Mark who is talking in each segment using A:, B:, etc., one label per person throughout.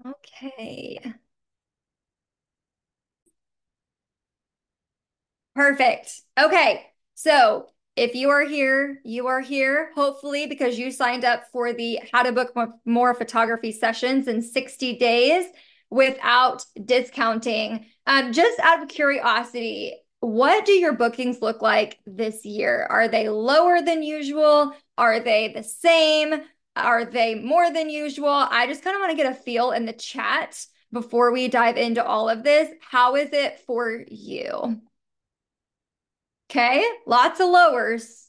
A: Okay. Perfect. Okay. So if you are here, you are here, hopefully, because you signed up for the How to Book More Photography Sessions in 60 days without discounting. Just out of curiosity, what do your bookings look like this year? Are they lower than usual? Are they the same? Are they more than usual? I just kind of want to get a feel in the chat before we dive into all of this. How is it for you? Okay, lots of lowers.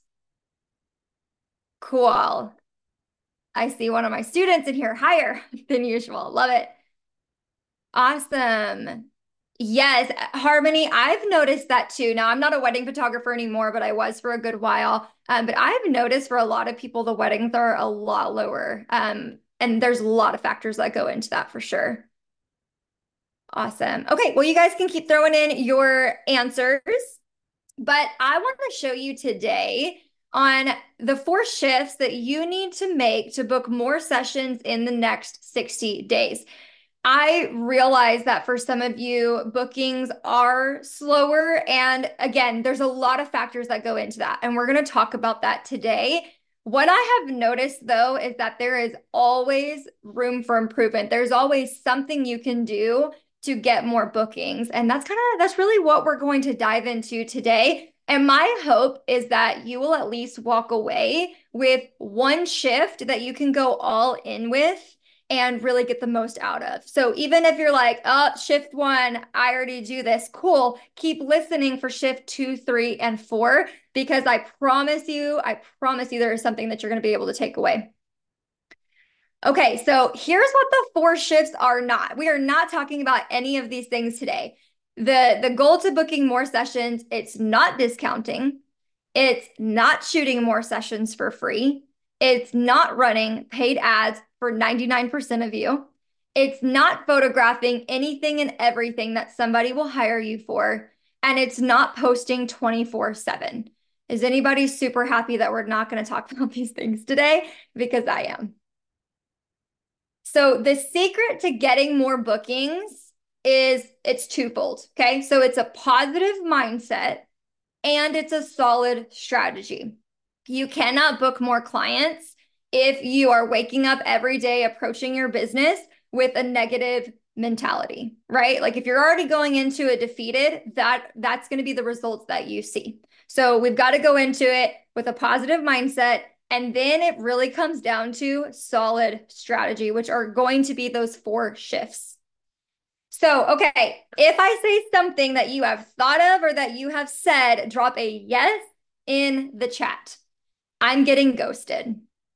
A: Cool. I see one of my students in here higher than usual. Love it. Awesome. Yes, Harmony, I've noticed that too. Now, I'm not a wedding photographer anymore, but I was for a good while. But I've noticed for a lot of people, the weddings are a lot lower. And there's a lot of factors that go into that for sure. Awesome. Okay, well, you guys can keep throwing in your answers. But I want to show you today on the 4 shifts that you need to make to book more sessions in the next 60 days. I realize that for some of you, bookings are slower. And again, there's a lot of factors that go into that. And we're going to talk about that today. What I have noticed though is that there is always room for improvement. There's always something you can do to get more bookings. And that's really what we're going to dive into today. And my hope is that you will at least walk away with one shift that you can go all in with and really get the most out of. So even if you're like, oh, shift one, I already do this, cool. Keep listening for shift two, three, and four, because I promise you there is something that you're going to be able to take away. Okay, so here's what the 4 shifts are not. We are not talking about any of these things today. The goal to booking more sessions, it's not discounting. It's not shooting more sessions for free. It's not running paid ads for 99% of you. It's not photographing anything and everything that somebody will hire you for. And it's not posting 24/7. Is anybody super happy that we're not going to talk about these things today? Because I am. So the secret to getting more bookings is it's twofold. Okay. So it's a positive mindset and it's a solid strategy. You cannot book more clients if you are waking up every day approaching your business with a negative mentality, right? Like if you're already going into it defeated, that's going to be the results that you see. So we've got to go into it with a positive mindset. And then it really comes down to solid strategy, which are going to be those 4 shifts. So, okay, if I say something that you have thought of or that you have said, drop a yes in the chat. I'm getting ghosted.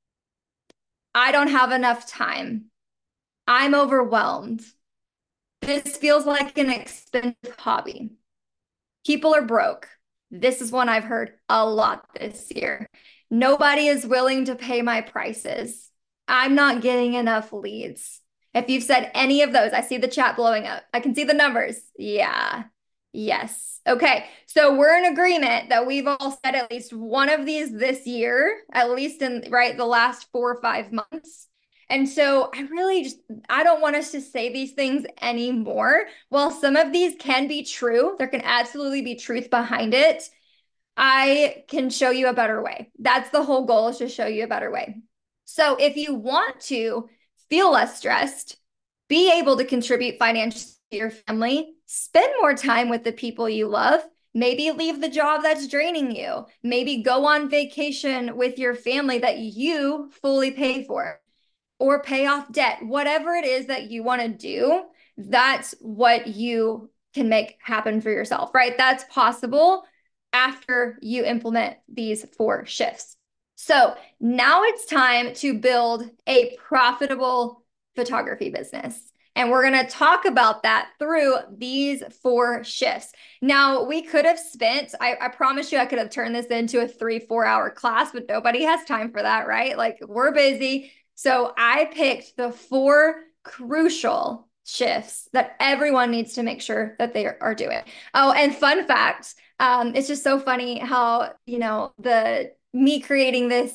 A: I don't have enough time. I'm overwhelmed. This feels like an expensive hobby. People are broke. This is one I've heard a lot this year. Nobody is willing to pay my prices. I'm not getting enough leads. If you've said any of those, I see the chat blowing up. I can see the numbers. Yeah. Yes. Okay. So we're in agreement that we've all said at least one of these this year, at least in right the last 4 or 5 months. And so I don't want us to say these things anymore. While some of these can be true, there can absolutely be truth behind it. I can show you a better way. That's the whole goal, is to show you a better way. So if you want to feel less stressed, be able to contribute financially to your family, spend more time with the people you love, maybe leave the job that's draining you, maybe go on vacation with your family that you fully pay for, or pay off debt, whatever it is that you want to do, that's what you can make happen for yourself, right? That's possible after you implement these 4 shifts. So now it's time to build a profitable photography business. And we're going to talk about that through these 4 shifts. Now, we could have spent, I promise you, I could have turned this into a 3, 4 hour class, but nobody has time for that, right? Like we're busy. So I picked the 4 crucial shifts that everyone needs to make sure that they are doing. Oh, and fun fact, it's just so funny how, the me creating this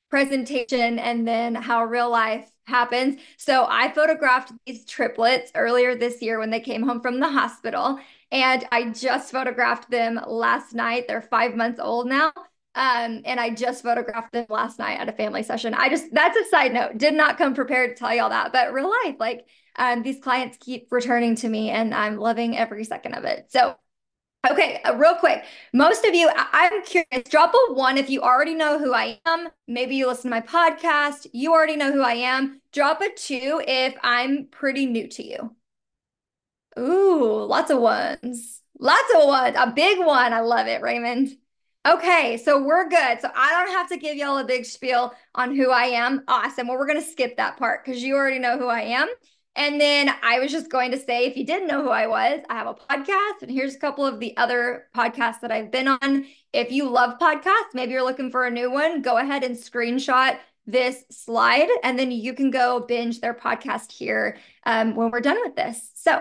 A: presentation and then how real life happens. So I photographed these triplets earlier this year when they came home from the hospital. And I just photographed them last night. They're 5 months old now. And I just photographed them last night at a family session. That's a side note. Did not come prepared to tell y'all that, but real life, like these clients keep returning to me and I'm loving every second of it. So okay, real quick. Most of you, I'm curious, drop a one if you already know who I am. Maybe you listen to my podcast, you already know who I am. Drop a two if I'm pretty new to you. Ooh, lots of ones. Lots of ones. A big one. I love it, Raymond. Okay, so we're good. So I don't have to give y'all a big spiel on who I am. Awesome. Well, we're going to skip that part because you already know who I am. And then I was just going to say, if you didn't know who I was, I have a podcast, and here's a couple of the other podcasts that I've been on. If you love podcasts, maybe you're looking for a new one, go ahead and screenshot this slide, and then you can go binge their podcast here when we're done with this. So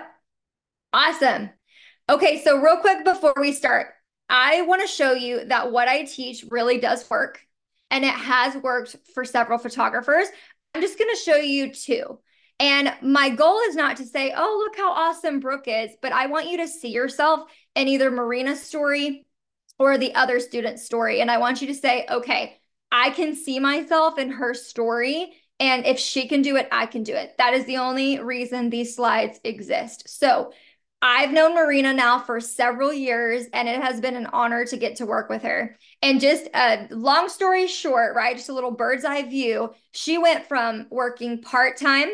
A: awesome. Okay, so real quick before we start, I want to show you that what I teach really does work, and it has worked for several photographers. I'm just going to show you two. And my goal is not to say, oh, look how awesome Brooke is, but I want you to see yourself in either Marina's story or the other student's story. And I want you to say, okay, I can see myself in her story. And if she can do it, I can do it. That is the only reason these slides exist. So I've known Marina now for several years, and it has been an honor to get to work with her. And just a long story short, right? Just a little bird's eye view. She went from working part-time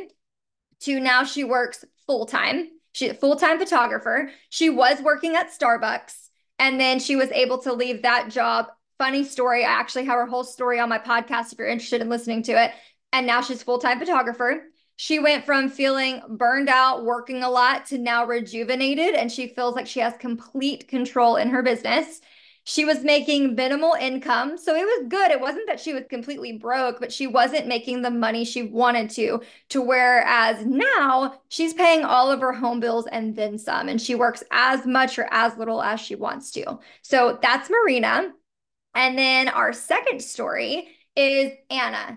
A: to now she works full-time. She's a full-time photographer. She was working at Starbucks, and then she was able to leave that job. Funny story. I actually have her whole story on my podcast if you're interested in listening to it. And now she's full-time photographer. She went from feeling burned out, working a lot, to now rejuvenated, and she feels like she has complete control in her business. She was making minimal income, so it was good. It wasn't that she was completely broke, but she wasn't making the money she wanted to whereas now she's paying all of her home bills and then some, and she works as much or as little as she wants to. So that's Marina. And then our second story is Anna.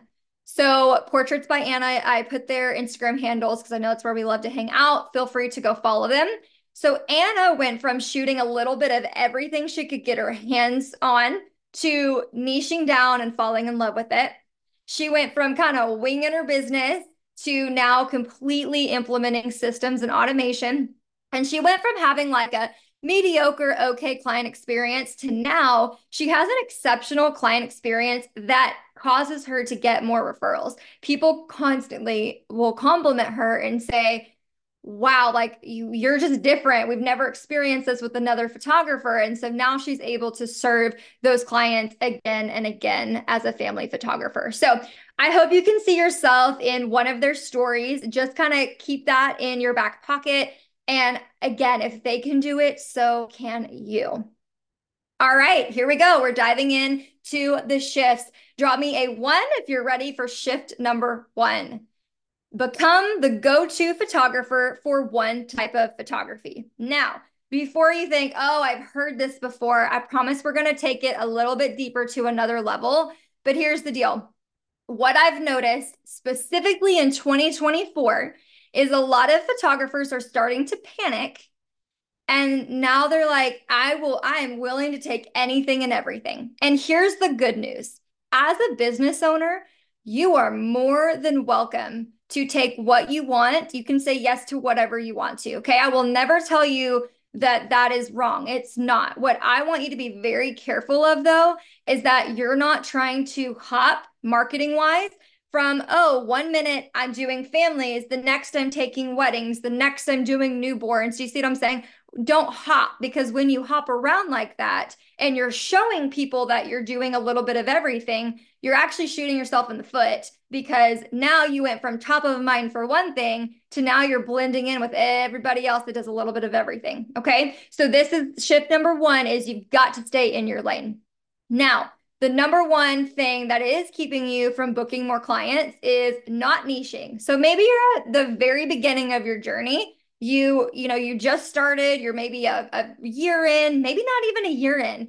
A: So Portraits by Anna, I put their Instagram handles because I know it's where we love to hang out. Feel free to go follow them. So Anna went from shooting a little bit of everything she could get her hands on to niching down and falling in love with it. She went from kind of winging her business to now completely implementing systems and automation. And she went from having like a mediocre, okay client experience to now she has an exceptional client experience that causes her to get more referrals. People constantly will compliment her and say, wow, like you're just different. We've never experienced this with another photographer. And so now she's able to serve those clients again and again as a family photographer. So I hope you can see yourself in one of their stories. Just kind of keep that in your back pocket. And again, if they can do it, so can you. All right, here we go. We're diving in to the shifts. Drop me a one if you're ready for shift number one. Become the go-to photographer for one type of photography. Now, before you think, oh, I've heard this before, I promise we're going to take it a little bit deeper to another level. But here's the deal. What I've noticed specifically in 2024 is a lot of photographers are starting to panic. And now they're like, I am willing to take anything and everything. And here's the good news. As a business owner, you are more than welcome to take what you want. You can say yes to whatever you want to. Okay. I will never tell you that that is wrong. It's not. What I want you to be very careful of, though, is that you're not trying to hop marketing wise from, oh, 1 minute I'm doing families, the next I'm taking weddings, the next I'm doing newborns. Do you see what I'm saying? Don't hop, because when you hop around like that and you're showing people that you're doing a little bit of everything, you're actually shooting yourself in the foot, because now you went from top of mind for one thing to now you're blending in with everybody else that does a little bit of everything. Okay. So this is shift number one, is you've got to stay in your lane. Now, the number one thing that is keeping you from booking more clients is not niching. So maybe you're at the very beginning of your journey. You just started, you're maybe a year in, maybe not even a year in,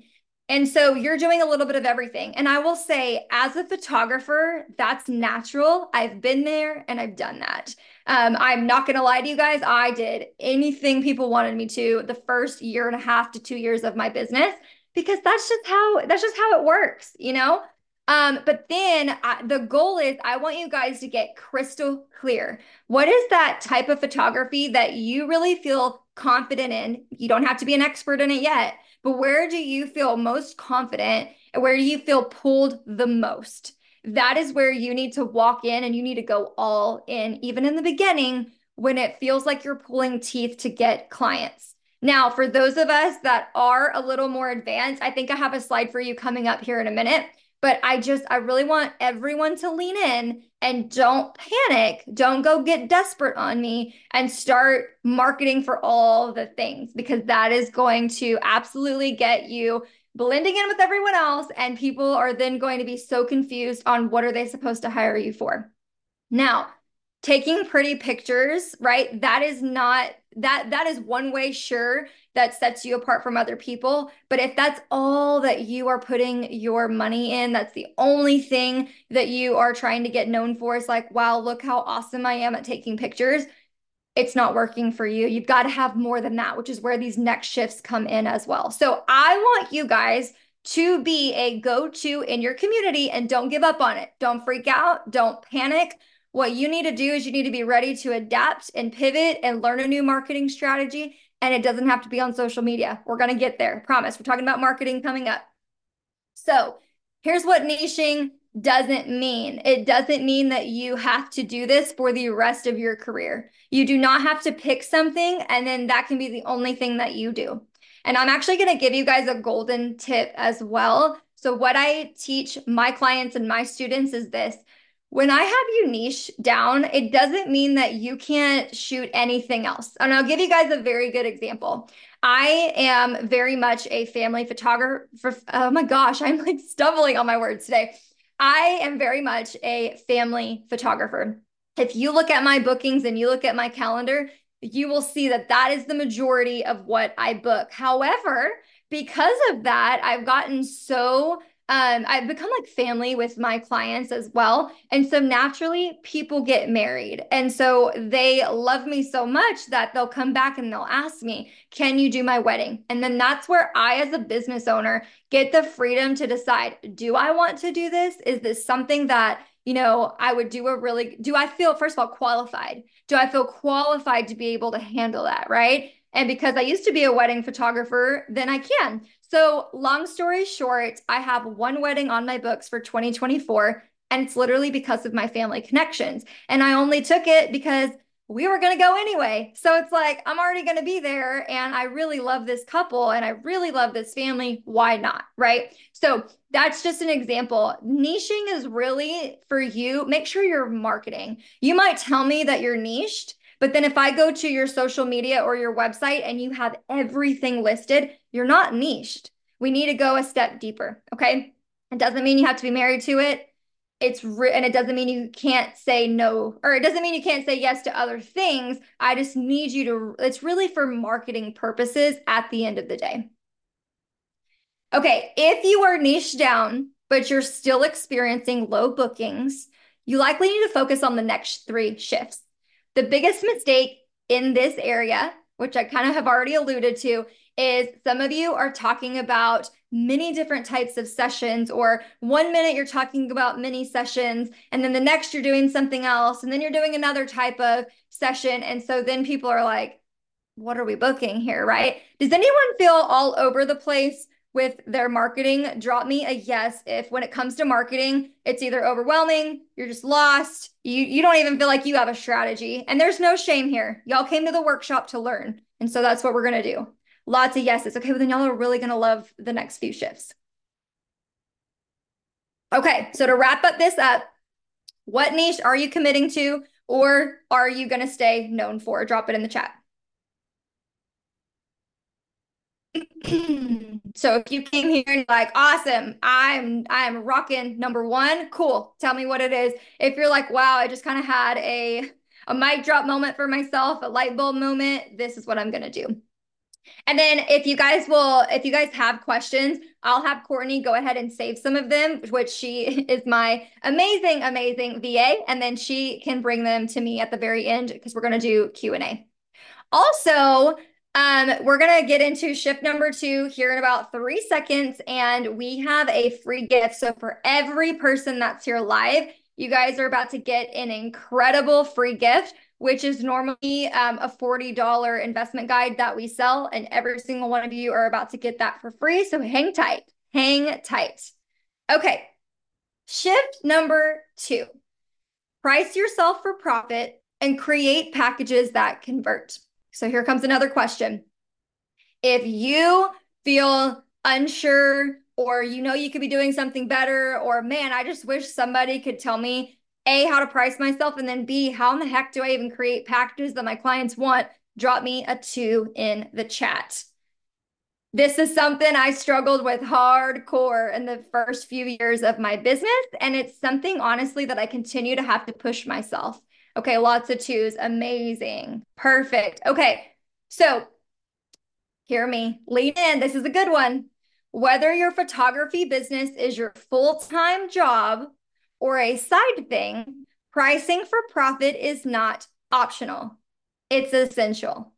A: And so you're doing a little bit of everything. And I will say, as a photographer, that's natural. I've been there and I've done that. I'm not going to lie to you guys. I did anything people wanted me to the first year and a half to 2 years of my business because that's just how it works, you know? But then the goal is I want you guys to get crystal clear. What is that type of photography that you really feel confident in? You don't have to be an expert in it yet, but where do you feel most confident and where do you feel pulled the most? That is where you need to walk in and you need to go all in, even in the beginning when it feels like you're pulling teeth to get clients. Now, for those of us that are a little more advanced, I think I have a slide for you coming up here in a minute. But I really want everyone to lean in and don't panic. Don't go get desperate on me and start marketing for all the things because that is going to absolutely get you blending in with everyone else. And people are then going to be so confused on what are they supposed to hire you for. Now, taking pretty pictures, right? That is not that is one way, sure, that sets you apart from other people. But if that's all that you are putting your money in, that's the only thing that you are trying to get known for, is like, wow, look how awesome I am at taking pictures. It's not working for you. You've got to have more than that, which is where these next shifts come in as well. So I want you guys to be a go-to in your community and don't give up on it. Don't freak out. Don't panic. What you need to do is you need to be ready to adapt and pivot and learn a new marketing strategy. And it doesn't have to be on social media. We're going to get there. Promise. We're talking about marketing coming up. So here's what niching doesn't mean. It doesn't mean that you have to do this for the rest of your career. You do not have to pick something and then that can be the only thing that you do. And I'm actually going to give you guys a golden tip as well. So what I teach my clients and my students is this. When I have you niche down, it doesn't mean that you can't shoot anything else. And I'll give you guys a very good example. I am very much a family photographer. Oh my gosh, I'm like stumbling on my words today. I am very much a family photographer. If you look at my bookings and you look at my calendar, you will see that that is the majority of what I book. However, because of that, I've gotten so I've become like family with my clients as well. And so naturally, people get married. And so they love me so much that they'll come back and they'll ask me, can you do my wedding? And then that's where I, as a business owner, get the freedom to decide, do I want to do this? Is this something that, I would do I feel, first of all, qualified? Do I feel qualified to be able to handle that? Right. And because I used to be a wedding photographer, then I can. So, long story short, I have one wedding on my books for 2024, and it's literally because of my family connections. And I only took it because we were going to go anyway. So, it's like, I'm already going to be there, and I really love this couple and I really love this family. Why not? Right. So, that's just an example. Niching is really for you. Make sure you're marketing. You might tell me that you're niched. But then if I go to your social media or your website and you have everything listed, you're not niched. We need to go a step deeper. Okay. It doesn't mean you have to be married to it. And it doesn't mean you can't say no, or it doesn't mean you can't say yes to other things. I just need you to, it's really for marketing purposes at the end of the day. Okay. If you are niched down, but you're still experiencing low bookings, you likely need to focus on the next 3 shifts. The biggest mistake in this area, which I kind of have already alluded to, is some of you are talking about many different types of sessions, or 1 minute you're talking about mini sessions, and then the next you're doing something else, and then you're doing another type of session. And so then people are like, what are we booking here, right? Does anyone feel all over the place with their marketing? Drop me a yes if when it comes to marketing, it's either overwhelming, you're just lost, you don't even feel like you have a strategy. And there's no shame here. Y'all came to the workshop to learn. And so that's what we're going to do. Lots of yeses. Okay, well then y'all are really going to love the next few shifts. Okay, so to wrap up this up, what niche are you committing to, or are you going to stay known for? Drop it in the chat. So if you came here and you're like, awesome, I'm rocking #1, cool. Tell me what it is. If you're like, wow, I just kind of had a mic drop moment for myself, a light bulb moment, this is what I'm gonna do. And then if you guys have questions, I'll have Courtney go ahead and save some of them, which she is my amazing, amazing VA. And then she can bring them to me at the very end because we're going to do Q&A. Also, we're going to get into shift number 2 here in about 3 seconds, and we have a free gift. So for every person that's here live, you guys are about to get an incredible free gift, which is normally a $40 investment guide that we sell, and every single one of you are about to get that for free. So hang tight, hang tight. Okay, shift number 2, price yourself for profit and create packages that convert. So here comes another question. If you feel unsure, or you know you could be doing something better, or man, I just wish somebody could tell me A, how to price myself, and then B, how in the heck do I even create packages that my clients want, drop me a 2 in the chat. This is something I struggled with hardcore in the first few years of my business. And it's something, honestly, that I continue to have to push myself. Okay, lots of 2s. Amazing. Perfect. Okay, so hear me. Lean in. This is a good one. Whether your photography business is your full-time job or a side thing, pricing for profit is not optional. It's essential.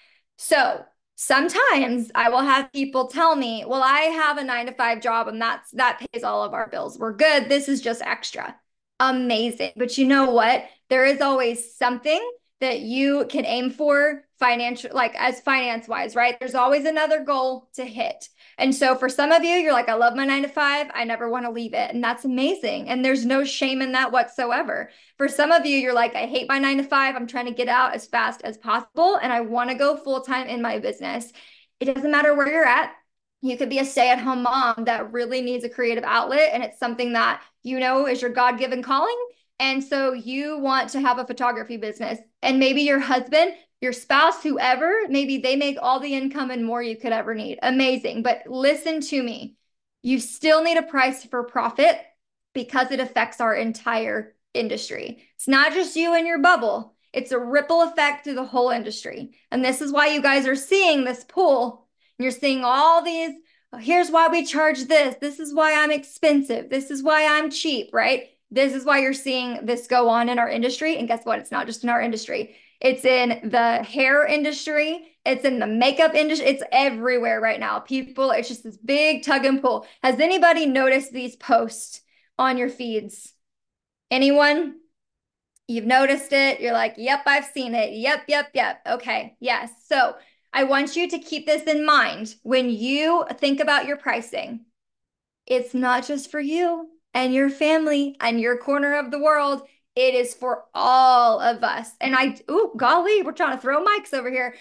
A: So sometimes I will have people tell me, well, I have a 9 to 5 job and that pays all of our bills. We're good. This is just extra. Amazing. But you know what? There is always something that you can aim for financial, like as finance wise, right? There's always another goal to hit. And so for some of you, you're like, I love my 9 to 5. I never want to leave it. And that's amazing. And there's no shame in that whatsoever. For some of you, you're like, I hate my 9 to 5. I'm trying to get out as fast as possible. And I want to go full time in my business. It doesn't matter where you're at. You could be a stay-at-home mom that really needs a creative outlet, and it's something that you know is your God-given calling. And so you want to have a photography business, and maybe your husband, your spouse, whoever, maybe they make all the income and more you could ever need. Amazing. But listen to me. You still need a price for profit because it affects our entire industry. It's not just you and your bubble. It's a ripple effect through the whole industry. And this is why you guys are seeing this pull. You're seeing all these, here's why we charge this. This is why I'm expensive. This is why I'm cheap, right? This is why you're seeing this go on in our industry. And guess what? It's not just in our industry. It's in the hair industry. It's in the makeup industry. It's everywhere right now. People, it's just this big tug and pull. Has anybody noticed these posts on your feeds? Anyone? You've noticed it. You're like, yep, I've seen it. Yep, yep, yep. Okay, yes. So I want you to keep this in mind when you think about your pricing. It's not just for you and your family and your corner of the world. It is for all of us. And golly, we're trying to throw mics over here.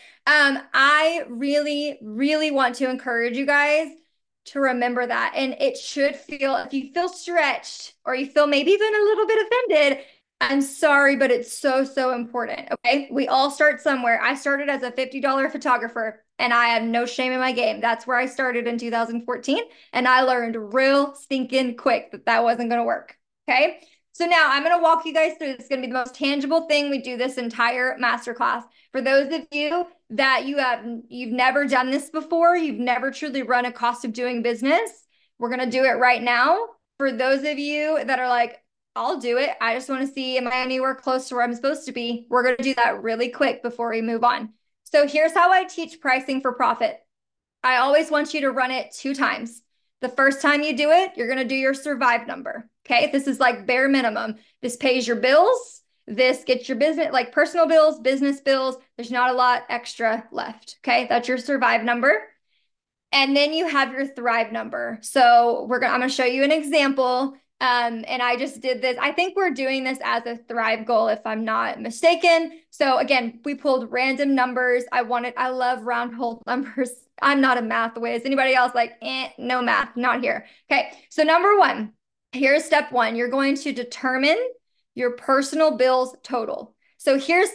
A: I really, really want to encourage you guys to remember that. And it should feel, if you feel stretched or you feel maybe even a little bit offended, I'm sorry, but it's so, so important. Okay. We all start somewhere. I started as a $50 photographer and I have no shame in my game. That's where I started in 2014. And I learned real stinking quick that that wasn't going to work. Okay. So now I'm going to walk you guys through. This is going to be the most tangible thing we do this entire masterclass. For those of you that you've never done this before, you've never truly run a cost of doing business, we're going to do it right now. For those of you that are like, I'll do it. I just want to see, am I anywhere close to where I'm supposed to be? We're going to do that really quick before we move on. So here's how I teach pricing for profit. I always want you to run it 2 times. The first time you do it, you're going to do your survive number. Okay. This is like bare minimum. This pays your bills. This gets your business, like personal bills, business bills. There's not a lot extra left. Okay. That's your survive number. And then you have your thrive number. So I'm going to show you an example. And I just did this. I think we're doing this as a thrive goal, if I'm not mistaken. So again, we pulled random numbers. I love round whole numbers. I'm not a math whiz. Anybody else like, no math, not here. Okay. So number 1, here's step 1. You're going to determine your personal bills total. So here's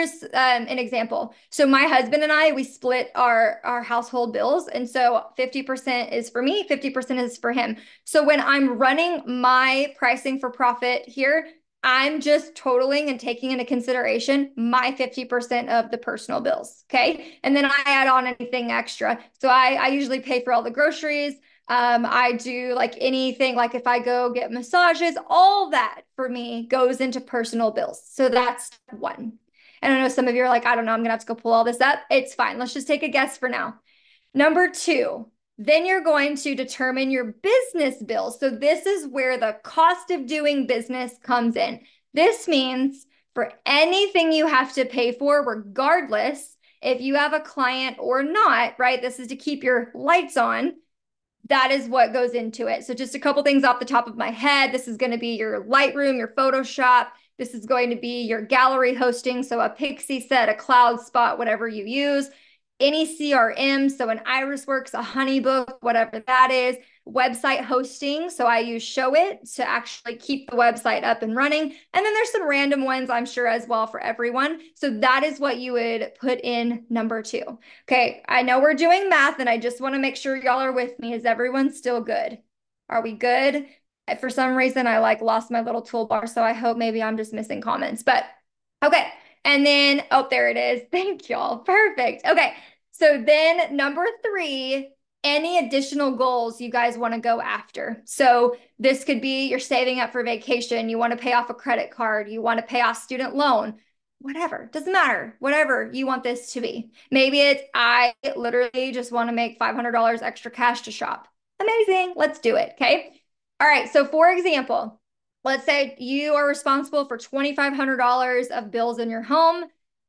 A: an example. So my husband and I, we split our household bills. And so 50% is for me, 50% is for him. So when I'm running my pricing for profit here, I'm just totaling and taking into consideration my 50% of the personal bills. Okay. And then I add on anything extra. So I usually pay for all the groceries. I do like anything, like if I go get massages, all that for me goes into personal bills. So that's one. And I know some of you are like, I don't know, I'm gonna have to go pull all this up. It's fine. Let's just take a guess for now. Number two, then you're going to determine your business bills. So this is where the cost of doing business comes in. This means for anything you have to pay for, regardless if you have a client or not, right? This is to keep your lights on. That is what goes into it. So just a couple things off the top of my head. This is going to be your Lightroom, your Photoshop. This is going to be your gallery hosting. So a Pixieset, a CloudSpot, whatever you use, any CRM. So an Irisworks, a Honeybook, whatever that is, website hosting. So I use Showit to actually keep the website up and running. And then there's some random ones, I'm sure, as well for everyone. So that is what you would put in number two. Okay, I know we're doing math and I just want to make sure y'all are with me. Is everyone still good? Are we good? For some reason, I like lost my little toolbar, so I hope maybe I'm just missing comments, but okay. And then, oh, there it is. Thank y'all. Perfect. Okay. So then number three, any additional goals you guys want to go after. So this could be you're saving up for vacation, you want to pay off a credit card, you want to pay off student loan, whatever, doesn't matter, whatever you want this to be. Maybe it's, I literally just want to make $500 extra cash to shop. Amazing. Let's do it. Okay. All right. So for example, let's say you are responsible for $2,500 of bills in your home,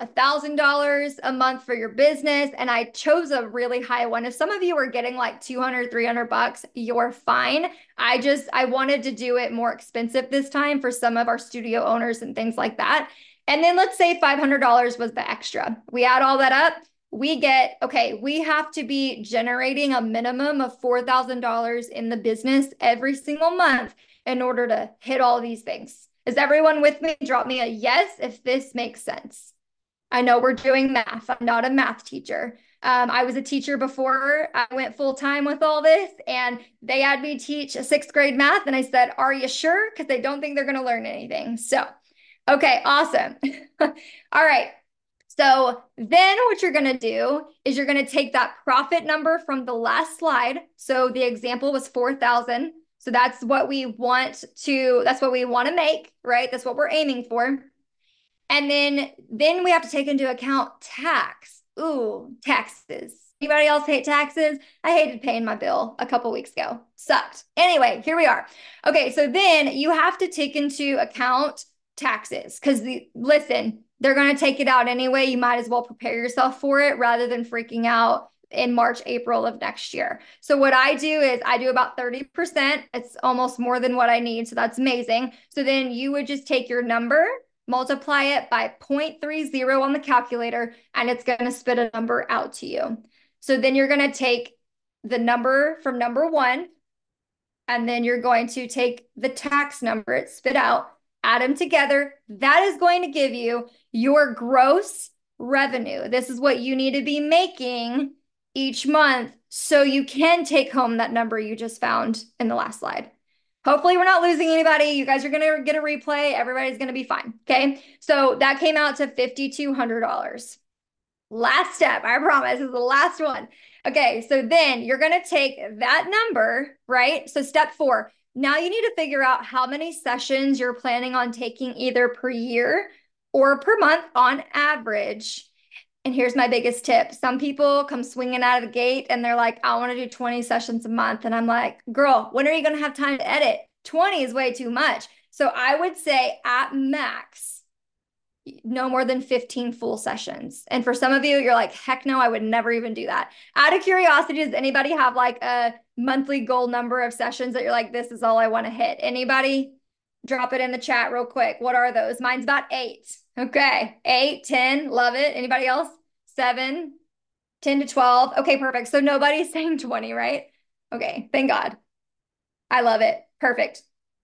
A: $1,000 a month for your business. And I chose a really high one. If some of you are getting like 200, 300 bucks, you're fine. I wanted to do it more expensive this time for some of our studio owners and things like that. And then let's say $500 was the extra. We add all that up. We get, okay, we have to be generating a minimum of $4,000 in the business every single month in order to hit all these things. Is everyone with me? Drop me a yes if this makes sense. I know we're doing math. I'm not a math teacher. I was a teacher before I went full time with all this, and they had me teach a sixth grade math. And I said, are you sure? Because they don't think they're going to learn anything. So, okay, awesome. All right. So then what you're going to do is you're going to take that profit number from the last slide. So the example was 4,000. So that's what we want to make, right? That's what we're aiming for. And then we have to take into account tax. Ooh, taxes. Anybody else hate taxes? I hated paying my bill a couple weeks ago. Sucked. Anyway, here we are. Okay, so then you have to take into account taxes because listen, they're going to take it out anyway. You might as well prepare yourself for it rather than freaking out in March, April of next year. So what I do is I do about 30%. It's almost more than what I need. So that's amazing. So then you would just take your number, multiply it by 0.30 on the calculator, and it's going to spit a number out to you. So then you're going to take the number from number one, and then you're going to take the tax number it spit out, add them together. That is going to give you your gross revenue. This is what you need to be making each month so you can take home that number you just found in the last slide. Hopefully we're not losing anybody. You guys are going to get a replay. Everybody's going to be fine. Okay. So that came out to $5,200. Last step, I promise, is the last one. Okay. So then you're going to take that number, right? So step 4, now you need to figure out how many sessions you're planning on taking either per year or per month on average. And here's my biggest tip. Some people come swinging out of the gate and they're like, I want to do 20 sessions a month. And I'm like, girl, when are you going to have time to edit? 20 is way too much. So I would say at max, no more than 15 full sessions. And for some of you, you're like, heck no, I would never even do that. Out of curiosity, does anybody have like a monthly goal number of sessions that you're like, this is all I want to hit? Anybody? Drop it in the chat real quick. What are those? Mine's about 8. Okay. 8, 10, love it. Anybody else? 7, 10 to 12. Okay, perfect. So nobody's saying 20, right? Okay, thank God. I love it. Perfect.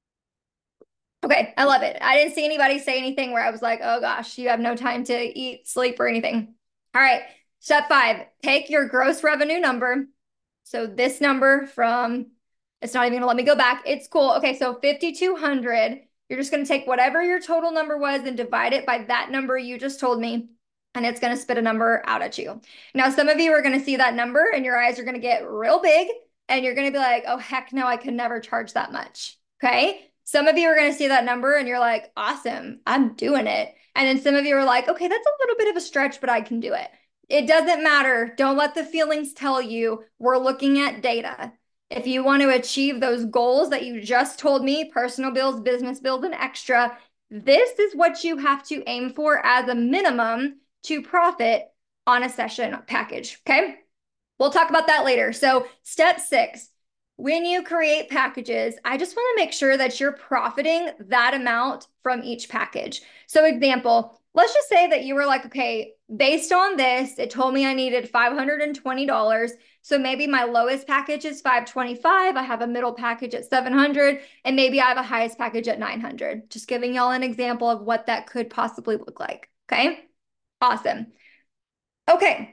A: Okay, I love it. I didn't see anybody say anything where I was like, oh gosh, you have no time to eat, sleep, or anything. All right, step 5, take your gross revenue number. So this number from, it's not even gonna let me go back. It's cool. Okay, so 5,200 You're just going to take whatever your total number was and divide it by that number you just told me, and it's going to spit a number out at you. Now, some of you are going to see that number and your eyes are going to get real big and you're going to be like, oh, heck no, I could never charge that much. Okay. Some of you are going to see that number and you're like, awesome, I'm doing it. And then some of you are like, okay, that's a little bit of a stretch, but I can do it. It doesn't matter. Don't let the feelings tell you. We're looking at data. If you want to achieve those goals that you just told me, personal bills, business bills, and extra, this is what you have to aim for as a minimum to profit on a session package. Okay. We'll talk about that later. So step 6, when you create packages, I just want to make sure that you're profiting that amount from each package. So example, let's just say that you were like, okay, based on this, it told me I needed $520. So maybe my lowest package is $525. I have a middle package at $700, and maybe I have a highest package at $900. Just giving y'all an example of what that could possibly look like. Okay. Awesome. Okay.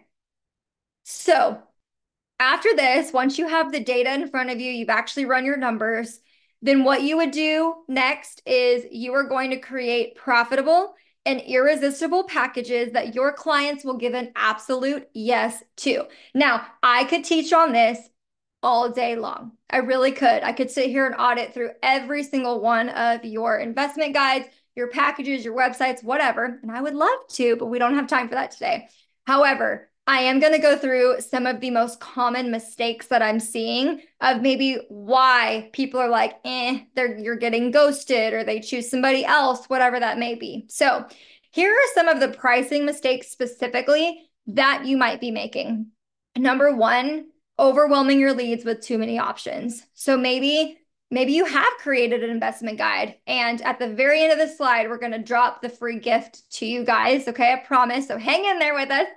A: So after this, once you have the data in front of you, you've actually run your numbers, then what you would do next is you are going to create profitable and irresistible packages that your clients will give an absolute yes to. Now, I could teach on this all day long. I really could. I could sit here and audit through every single one of your investment guides, your packages, your websites, whatever. And I would love to, but we don't have time for that today. However, I am going to go through some of the most common mistakes that I'm seeing of maybe why people are like, you're getting ghosted, or they choose somebody else, whatever that may be. So here are some of the pricing mistakes specifically that you might be making. Number 1, overwhelming your leads with too many options. So maybe you have created an investment guide, and at the very end of the slide, we're going to drop the free gift to you guys. Okay, I promise. So hang in there with us.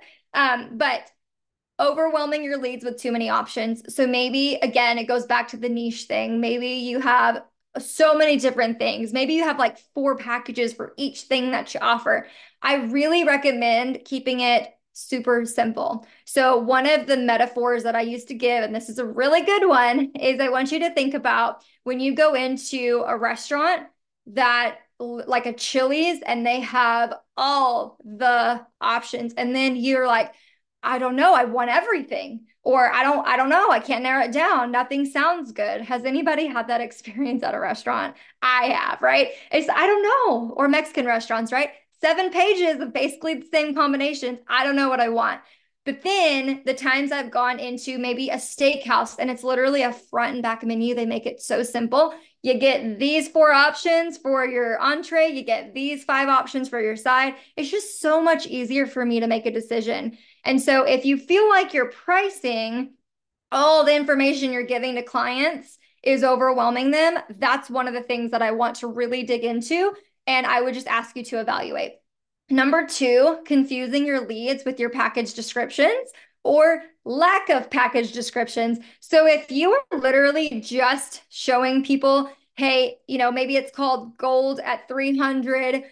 A: But overwhelming your leads with too many options. So maybe, again, it goes back to the niche thing. Maybe you have so many different things. Maybe you have like 4 packages for each thing that you offer. I really recommend keeping it super simple. So one of the metaphors that I used to give, and this is a really good one, is I want you to think about when you go into a restaurant that like a Chili's and they have all the options, and then you're like, I don't know, I want everything, or I don't know, I can't narrow it down, nothing sounds good. Has anybody had that experience at a restaurant? I have, right? It's I don't know. Or Mexican restaurants, right? 7 pages of basically the same combinations. I don't know what I want. But then the times I've gone into maybe a steakhouse and it's literally a front and back menu, they make it so simple. You get these 4 options for your entree. You get these 5 options for your side. It's just so much easier for me to make a decision. And so if you feel like your pricing, all the information you're giving to clients is overwhelming them, that's one of the things that I want to really dig into. And I would just ask you to evaluate. Number 2, confusing your leads with your package descriptions or lack of package descriptions. So if you are literally just showing people, hey, maybe it's called gold at 300,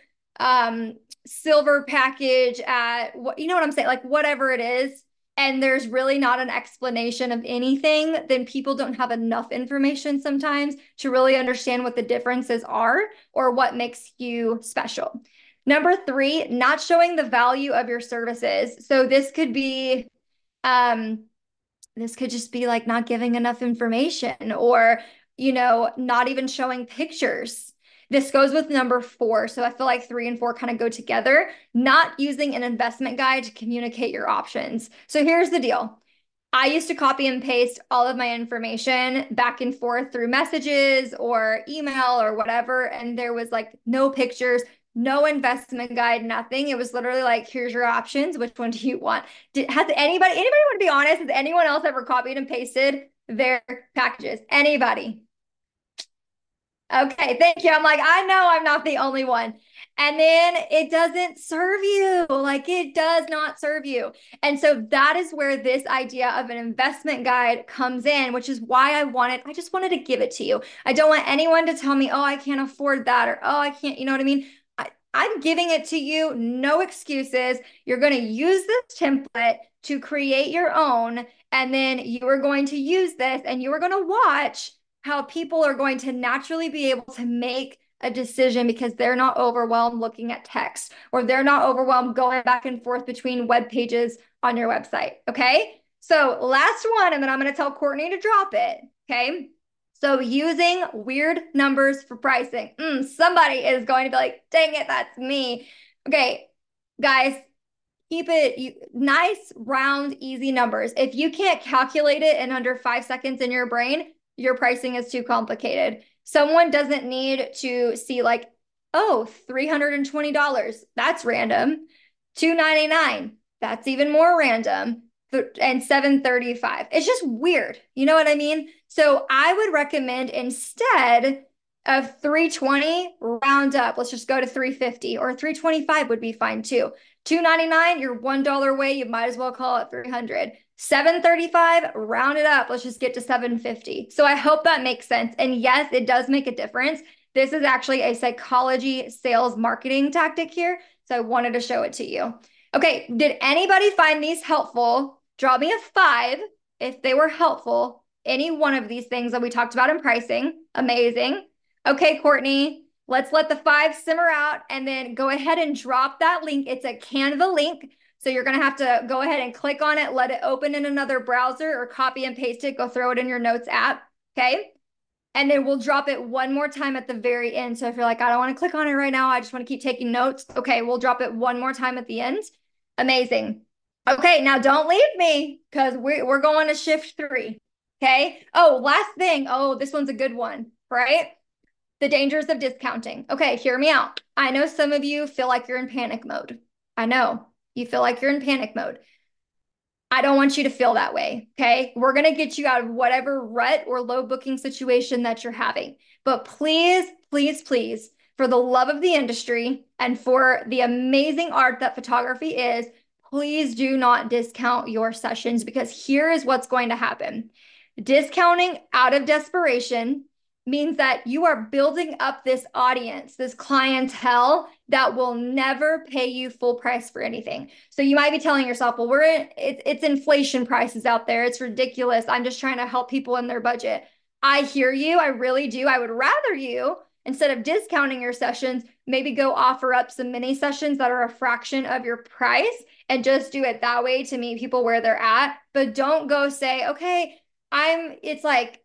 A: silver package at what, what I'm saying? Like whatever it is, and there's really not an explanation of anything, then people don't have enough information sometimes to really understand what the differences are or what makes you special. Number 3, not showing the value of your services. So this could just be like not giving enough information, or, not even showing pictures. This goes with number 4. So I feel like 3 and 4 kind of go together, not using an investment guide to communicate your options. So here's the deal. I used to copy and paste all of my information back and forth through messages or email or whatever. And there was like no pictures, no investment guide, nothing. It was literally like, here's your options. Which one do you want? Has anybody want to be honest? Has anyone else ever copied and pasted their packages? Anybody? Okay, thank you. I'm like, I know I'm not the only one. And then it doesn't serve you. Like it does not serve you. And so that is where this idea of an investment guide comes in, which is why I just wanted to give it to you. I don't want anyone to tell me, oh, I can't afford that, or, oh, I can't, you know what I mean? I'm giving it to you, no excuses. You're going to use this template to create your own, and then you are going to use this and you are going to watch how people are going to naturally be able to make a decision because they're not overwhelmed looking at text or they're not overwhelmed going back and forth between web pages on your website. Okay. So last one, and then I'm going to tell Courtney to drop it. Okay. So using weird numbers for pricing. Somebody is going to be like, dang it, that's me. Okay, guys, keep it nice, round, easy numbers. If you can't calculate it in under 5 seconds in your brain, your pricing is too complicated. Someone doesn't need to see like, oh, $320. That's random. $299. That's even more random. And 735. It's just weird. You know what I mean? So I would recommend instead of 320, round up. Let's just go to 350 or 325 would be fine too. 299, you're $1 away. You might as well call it 300. 735, round it up. Let's just get to 750. So I hope that makes sense. And yes, it does make a difference. This is actually a psychology sales marketing tactic here. So I wanted to show it to you. Okay, did anybody find these helpful? Draw me a 5 if they were helpful. Any one of these things that we talked about in pricing. Amazing. Okay, Courtney, let's let the 5 simmer out and then go ahead and drop that link. It's a Canva link. So you're going to have to go ahead and click on it, let it open in another browser or copy and paste it, go throw it in your notes app. Okay. And then we'll drop it one more time at the very end. So if you're like, I don't want to click on it right now, I just want to keep taking notes. Okay, we'll drop it one more time at the end. Amazing. Okay, now don't leave me because we're going to shift 3. Okay. Oh, last thing. Oh, this one's a good one, right? The dangers of discounting. Okay, hear me out. I know some of you feel like you're in panic mode. I know you feel like you're in panic mode. I don't want you to feel that way. Okay. We're going to get you out of whatever rut or low booking situation that you're having. But please, please, please, for the love of the industry and for the amazing art that photography is, please do not discount your sessions because here is what's going to happen. Discounting out of desperation means that you are building up this audience, this clientele that will never pay you full price for anything. So you might be telling yourself, well, it's inflation prices out there. It's ridiculous. I'm just trying to help people in their budget. I hear you. I really do. I would rather you, instead of discounting your sessions, maybe go offer up some mini sessions that are a fraction of your price and just do it that way to meet people where they're at. But don't go say, okay, it's like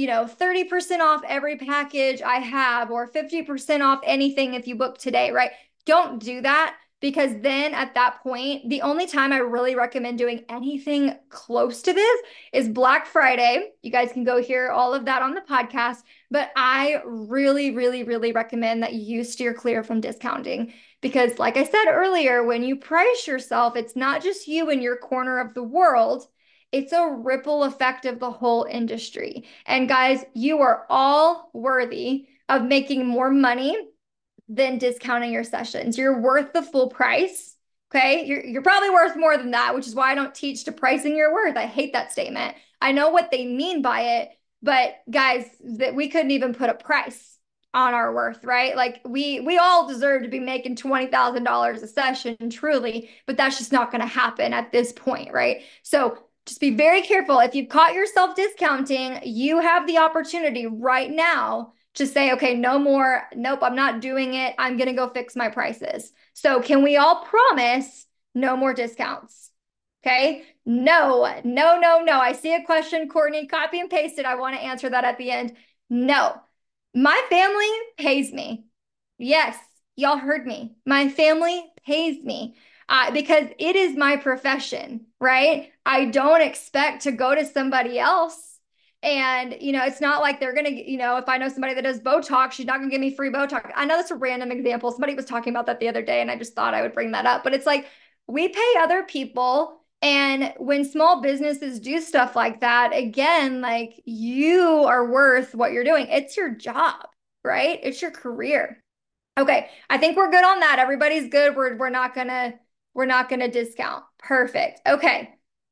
A: 30% off every package I have, or 50% off anything if you book today, right? Don't do that because then at that point, the only time I really recommend doing anything close to this is Black Friday. You guys can go hear all of that on the podcast, but I really, really, really recommend that you steer clear from discounting because, like I said earlier, when you price yourself, it's not just you in your corner of the world. It's a ripple effect of the whole industry. And guys, you are all worthy of making more money than discounting your sessions. You're worth the full price. Okay. You're probably worth more than that, which is why I don't teach to pricing your worth. I hate that statement. I know what they mean by it, but guys, that we couldn't even put a price on our worth, right? Like we all deserve to be making $20,000 a session, truly, but that's just not going to happen at this point, right? So just be very careful. If you've caught yourself discounting, you have the opportunity right now to say, okay, no more. Nope, I'm not doing it. I'm going to go fix my prices. So can we all promise no more discounts? Okay. No, no, no, no. I see a question, Courtney, copy and paste it. I want to answer that at the end. No, my family pays me. Yes, y'all heard me. My family pays me because it is my profession, right? I don't expect to go to somebody else. And, it's not like they're going to, if I know somebody that does Botox, she's not going to give me free Botox. I know that's a random example. Somebody was talking about that the other day, and I just thought I would bring that up. But it's like we pay other people. And when small businesses do stuff like that, again, like you are worth what you're doing. It's your job, right? It's your career. Okay, I think we're good on that. Everybody's good. We're not gonna discount. Perfect. Okay.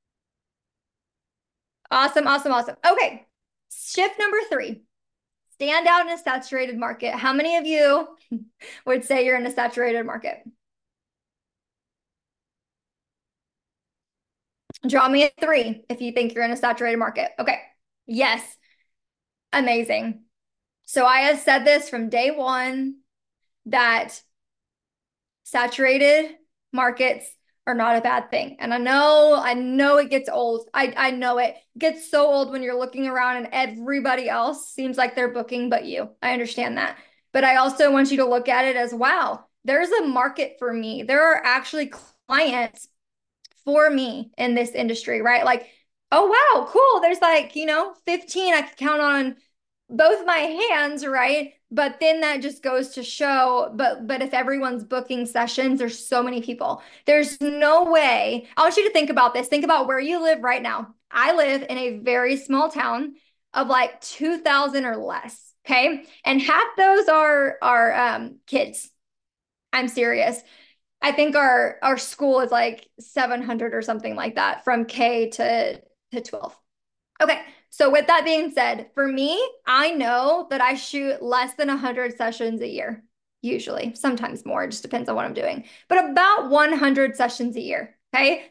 A: Awesome, awesome, awesome. Okay. Shift number 3. Stand out in a saturated market. How many of you would say you're in a saturated market? Draw me a 3 if you think you're in a saturated market. Okay. Yes. Amazing. So I have said this from day one that saturated markets are not a bad thing. And I know it gets old. I know it gets so old when you're looking around and everybody else seems like they're booking but you. I understand that. But I also want you to look at it as, wow, there's a market for me. There are actually clients for me in this industry, right? Like, oh, wow, cool. There's like, 15 I could count on both my hands, right? But then that just goes to show, but if everyone's booking sessions, there's so many people. There's no way. I want you to think about this. Think about where you live right now. I live in a very small town of like 2,000 or less. Okay. And half those are kids. I'm serious. I think our school is like 700 or something like that from K to 12. Okay. So with that being said, for me, I know that I shoot less than 100 sessions a year, usually, sometimes more, it just depends on what I'm doing, but about 100 sessions a year. Okay.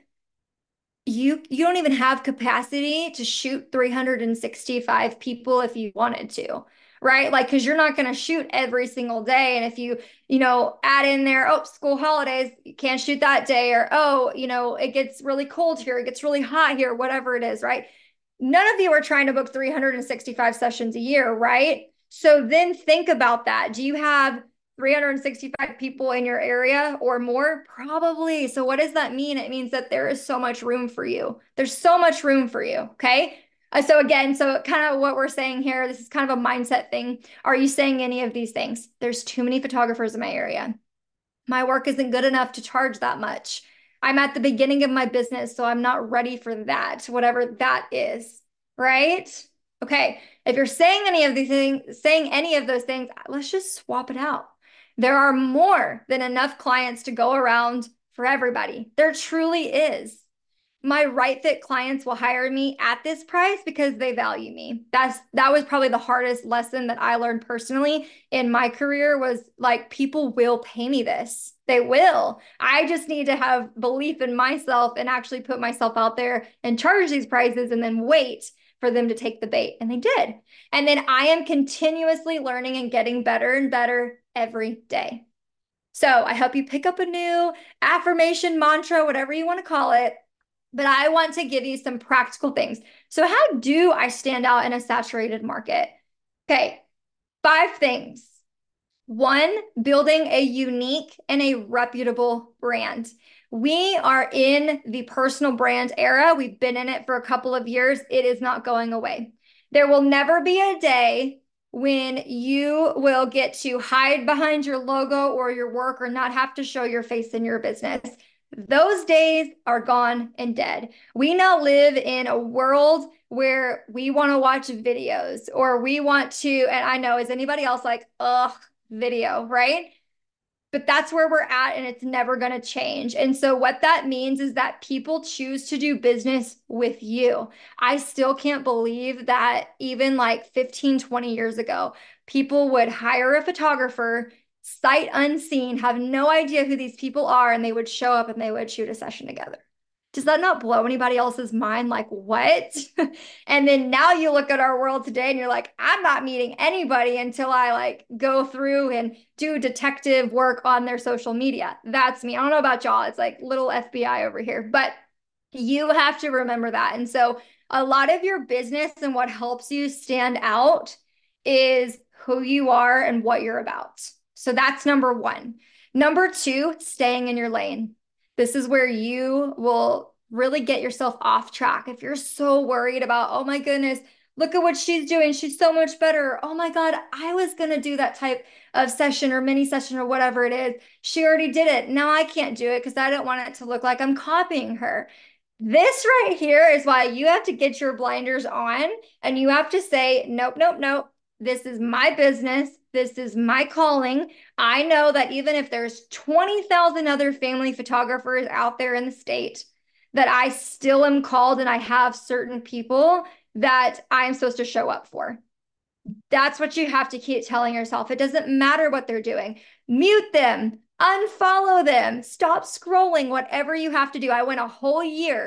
A: You don't even have capacity to shoot 365 people if you wanted to, right? Like, because you're not going to shoot every single day. And if add in there, oh, school holidays, you can't shoot that day, or oh, it gets really cold here, it gets really hot here, whatever it is, right? None of you are trying to book 365 sessions a year, right? So then think about that. Do you have 365 people in your area or more? Probably. So what does that mean? It means that there is so much room for you. There's so much room for you. Okay. So again, so kind of what we're saying here, this is kind of a mindset thing. Are you saying any of these things? There's too many photographers in my area. My work isn't good enough to charge that much. I'm at the beginning of my business, so I'm not ready for that, whatever that is, right? Okay. If you're saying any of those things, let's just swap it out. There are more than enough clients to go around for everybody. There truly is. My right fit clients will hire me at this price because they value me. That was probably the hardest lesson that I learned personally in my career, was like, people will pay me this. They will. I just need to have belief in myself and actually put myself out there and charge these prices and then wait for them to take the bait. And they did. And then I am continuously learning and getting better and better every day. So I hope you pick up a new affirmation, mantra, whatever you want to call it, but I want to give you some practical things. So how do I stand out in a saturated market? Okay, 5 things. One, building a unique and a reputable brand. We are in the personal brand era. We've been in it for a couple of years. It is not going away. There will never be a day when you will get to hide behind your logo or your work or not have to show your face in your business. Those days are gone and dead. We now live in a world where we want to watch videos, or we want to, and I know, is anybody else like, ugh, video, right? But that's where we're at, and it's never going to change. And so what that means is that people choose to do business with you. I still can't believe that even like 15, 20 years ago, people would hire a photographer sight unseen, have no idea who these people are, and they would show up and they would shoot a session together. Does that not blow anybody else's mind? Like, what? And then now you look at our world today and you're like, I'm not meeting anybody until I like go through and do detective work on their social media. That's me. I don't know about y'all. It's like little FBI over here, but you have to remember that. And so a lot of your business and what helps you stand out is who you are and what you're about. So that's number one. Number two, staying in your lane. This is where you will really get yourself off track. If you're so worried about, oh my goodness, look at what she's doing, she's so much better. Oh my God, I was going to do that type of session or mini session or whatever it is. She already did it. Now I can't do it because I don't want it to look like I'm copying her. This right here is why you have to get your blinders on and you have to say, nope, nope, nope. This is my business. This is my calling. I know that even if there's 20,000 other family photographers out there in the state, that I still am called and I have certain people that I'm supposed to show up for. That's what you have to keep telling yourself. It doesn't matter what they're doing. Mute them, unfollow them, stop scrolling, whatever you have to do. I went a whole year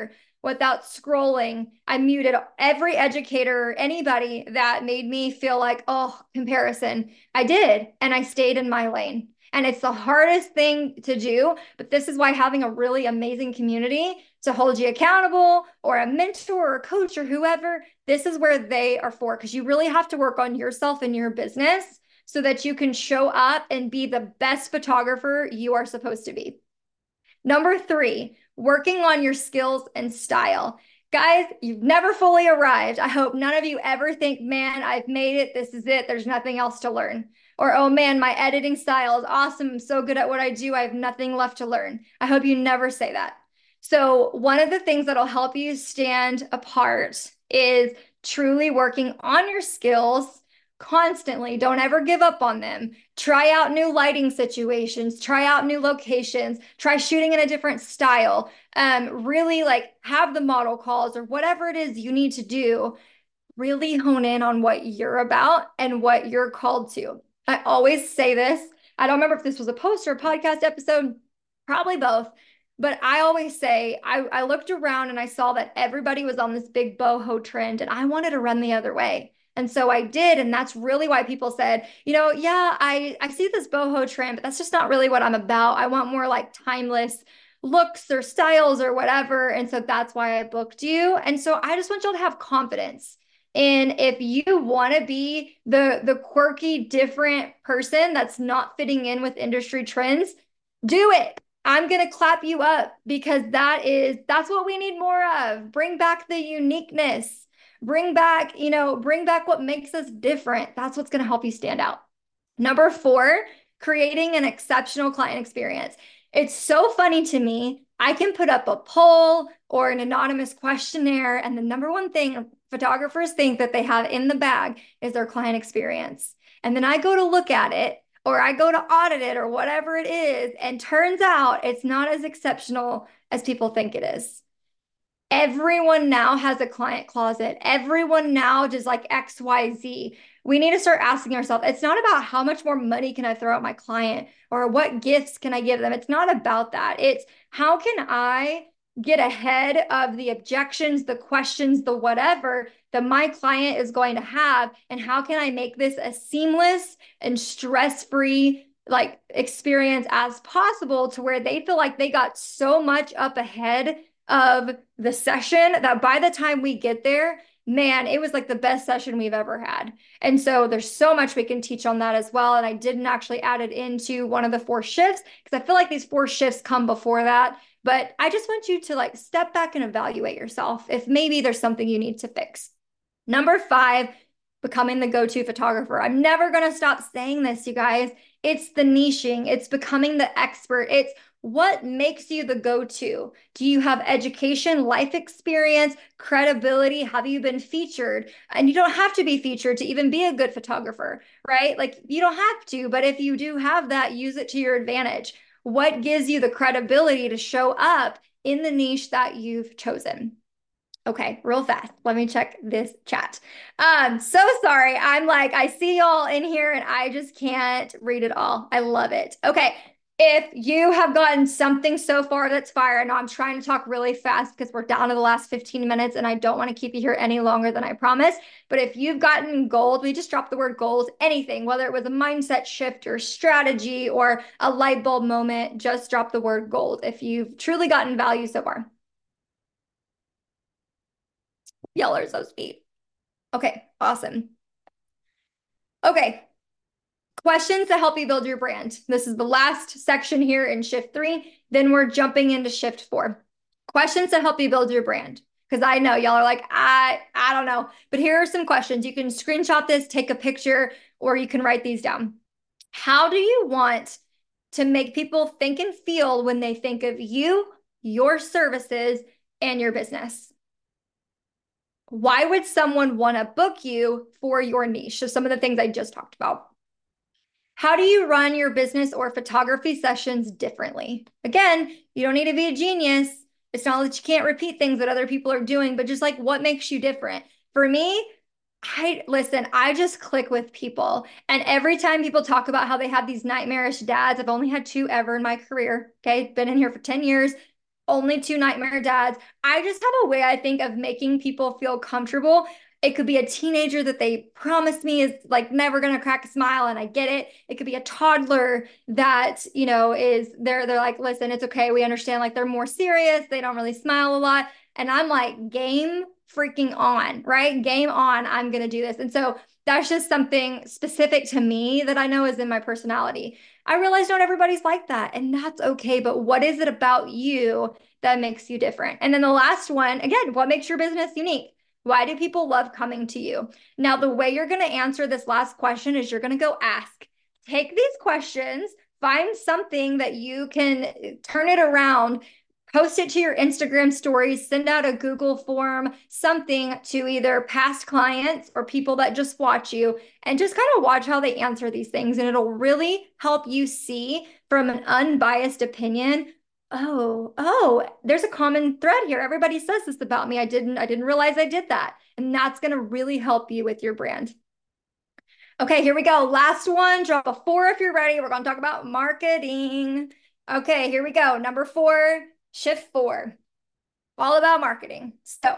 A: without scrolling. I muted every educator, anybody that made me feel like, oh, comparison. I did, and I stayed in my lane. And it's the hardest thing to do, but this is why having a really amazing community to hold you accountable, or a mentor or a coach or whoever, this is where they are for, because you really have to work on yourself and your business so that you can show up and be the best photographer you are supposed to be. Number 3, working on your skills and style. Guys, you've never fully arrived. I hope none of you ever think, man, I've made it. This is it. There's nothing else to learn. Or, oh man, my editing style is awesome. I'm so good at what I do. I have nothing left to learn. I hope you never say that. So, one of the things that'll help you stand apart is truly working on your skills constantly. Don't ever give up on them. Try out new lighting situations, try out new locations, try shooting in a different style. Really like have the model calls or whatever it is you need to do. Really hone in on what you're about and what you're called to. I always say this. I don't remember if this was a post or a podcast episode, probably both. But I always say, I looked around and I saw that everybody was on this big boho trend, and I wanted to run the other way. And so I did. And that's really why people said, yeah, I see this boho trend, but that's just not really what I'm about. I want more like timeless looks or styles or whatever. And so that's why I booked you. And so I just want y'all to have confidence. And if you want to be the quirky, different person that's not fitting in with industry trends, do it. I'm going to clap you up, because that's what we need more of. Bring back the uniqueness. Bring back what makes us different. That's what's going to help you stand out. Number 4, creating an exceptional client experience. It's so funny to me. I can put up a poll or an anonymous questionnaire, and the number one thing photographers think that they have in the bag is their client experience. And then I go to look at it, or I go to audit it, or whatever it is, and turns out it's not as exceptional as people think it is. Everyone now has a client closet. Everyone now does like XYZ. We need to start asking ourselves, it's not about how much more money can I throw at my client or what gifts can I give them. It's not about that. It's how can I get ahead of the objections, the questions, the whatever that my client is going to have, and how can I make this a seamless and stress-free like experience as possible, to where they feel like they got so much up ahead of the session that by the time we get there, man, it was like the best session we've ever had. And so there's so much we can teach on that as well. And I didn't actually add it into one of the 4 shifts, because I feel like these 4 shifts come before that. But I just want you to like step back and evaluate yourself if maybe there's something you need to fix. Number 5, becoming the go-to photographer. I'm never going to stop saying this, you guys. It's the niching. It's becoming the expert. It's what makes you the go-to? Do you have education, life experience, credibility? Have you been featured? And you don't have to be featured to even be a good photographer, right? Like you don't have to, but if you do have that, use it to your advantage. What gives you the credibility to show up in the niche that you've chosen? Okay, real fast. Let me check this chat. So sorry. I'm like, I see y'all in here and I just can't read it all. I love it. Okay. If you have gotten something so far that's fire, and I'm trying to talk really fast because we're down to the last 15 minutes and I don't want to keep you here any longer than I promised. But if you've gotten gold, we just dropped the word gold, anything, whether it was a mindset shift or strategy or a light bulb moment, just drop the word gold if you've truly gotten value so far. Y'all are so sweet. Okay, awesome. Okay, questions to help you build your brand. This is the last section here in shift 3. Then we're jumping into shift 4. Questions to help you build your brand. Because I know y'all are like, I don't know. But here are some questions. You can screenshot this, take a picture, or you can write these down. How do you want to make people think and feel when they think of you, your services, and your business? Why would someone want to book you for your niche? So some of the things I just talked about. How do you run your business or photography sessions differently? Again, you don't need to be a genius. It's not that you can't repeat things that other people are doing, but just like what makes you different? For me, I just click with people. And every time people talk about how they have these nightmarish dads, I've only had 2 ever in my career. Okay. Been in here for 10 years. only two nightmare dads. I just have a way, I think, of making people feel comfortable. It could be a teenager that they promised me is like never gonna crack a smile, and I get it. It could be a toddler that, is they're like, listen, it's okay. We understand, like they're more serious, they don't really smile a lot. And I'm like, game freaking on, right? Game on, I'm gonna do this. And so that's just something specific to me that I know is in my personality. I realize not everybody's like that, and that's okay. But what is it about you that makes you different? And then the last one, again, what makes your business unique? Why do people love coming to you? Now, the way you're going to answer this last question is you're going to go ask. Take these questions, find something that you can turn it around, post it to your Instagram stories, send out a Google form, something to either past clients or people that just watch you, and just kind of watch how they answer these things. And it'll really help you see from an unbiased opinion. Oh, there's a common thread here. Everybody says this about me. I didn't realize I did that. And that's going to really help you with your brand. Okay, here we go. Last one, drop a 4 if you're ready. We're going to talk about marketing. Okay, here we go. Number 4, shift 4, all about marketing. So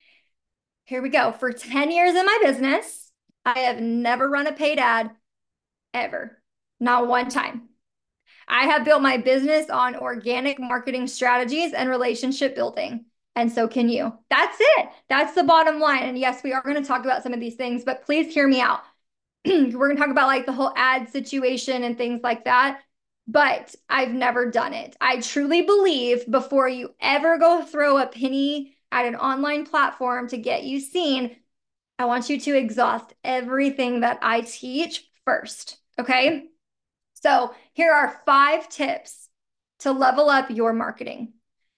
A: here we go. For 10 years in my business, I have never run a paid ad ever, not one time. I have built my business on organic marketing strategies and relationship building. And so can you. That's it. That's the bottom line. And yes, we are going to talk about some of these things, but please hear me out. We're going to talk about like the whole ad situation and things like that. But I've never done it. I truly believe before you ever go throw a penny at an online platform to get you seen, I want you to exhaust everything that I teach first. Okay. So here are 5 tips to level up your marketing.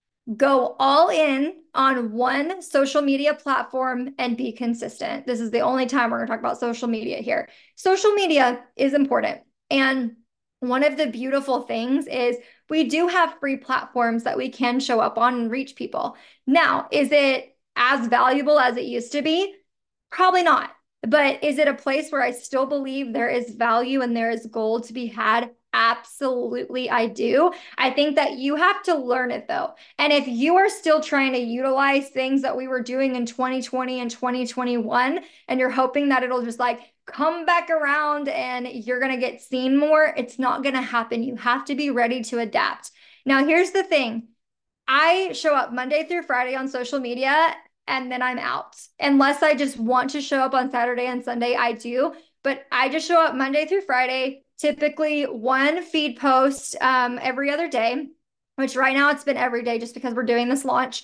A: Go all in on one social media platform and be consistent. This is the only time we're going to talk about social media here. Social media is important. And one of the beautiful things is we do have free platforms that we can show up on and reach people. Now, is it as valuable as it used to be? Probably not. But is it a place where I still believe there is value and there is gold to be had? Absolutely, I do. I think that you have to learn it though. And if you are still trying to utilize things that we were doing in 2020 and 2021, and you're hoping that it'll just like come back around and you're going to get seen more, it's not going to happen. You have to be ready to adapt. Now, here's the thing. I show up Monday through Friday on social media and then I'm out. Unless I just want to show up on Saturday and Sunday, I do. But I just show up Monday through Friday, typically one feed post every other day, which right now it's been every day just because we're doing this launch.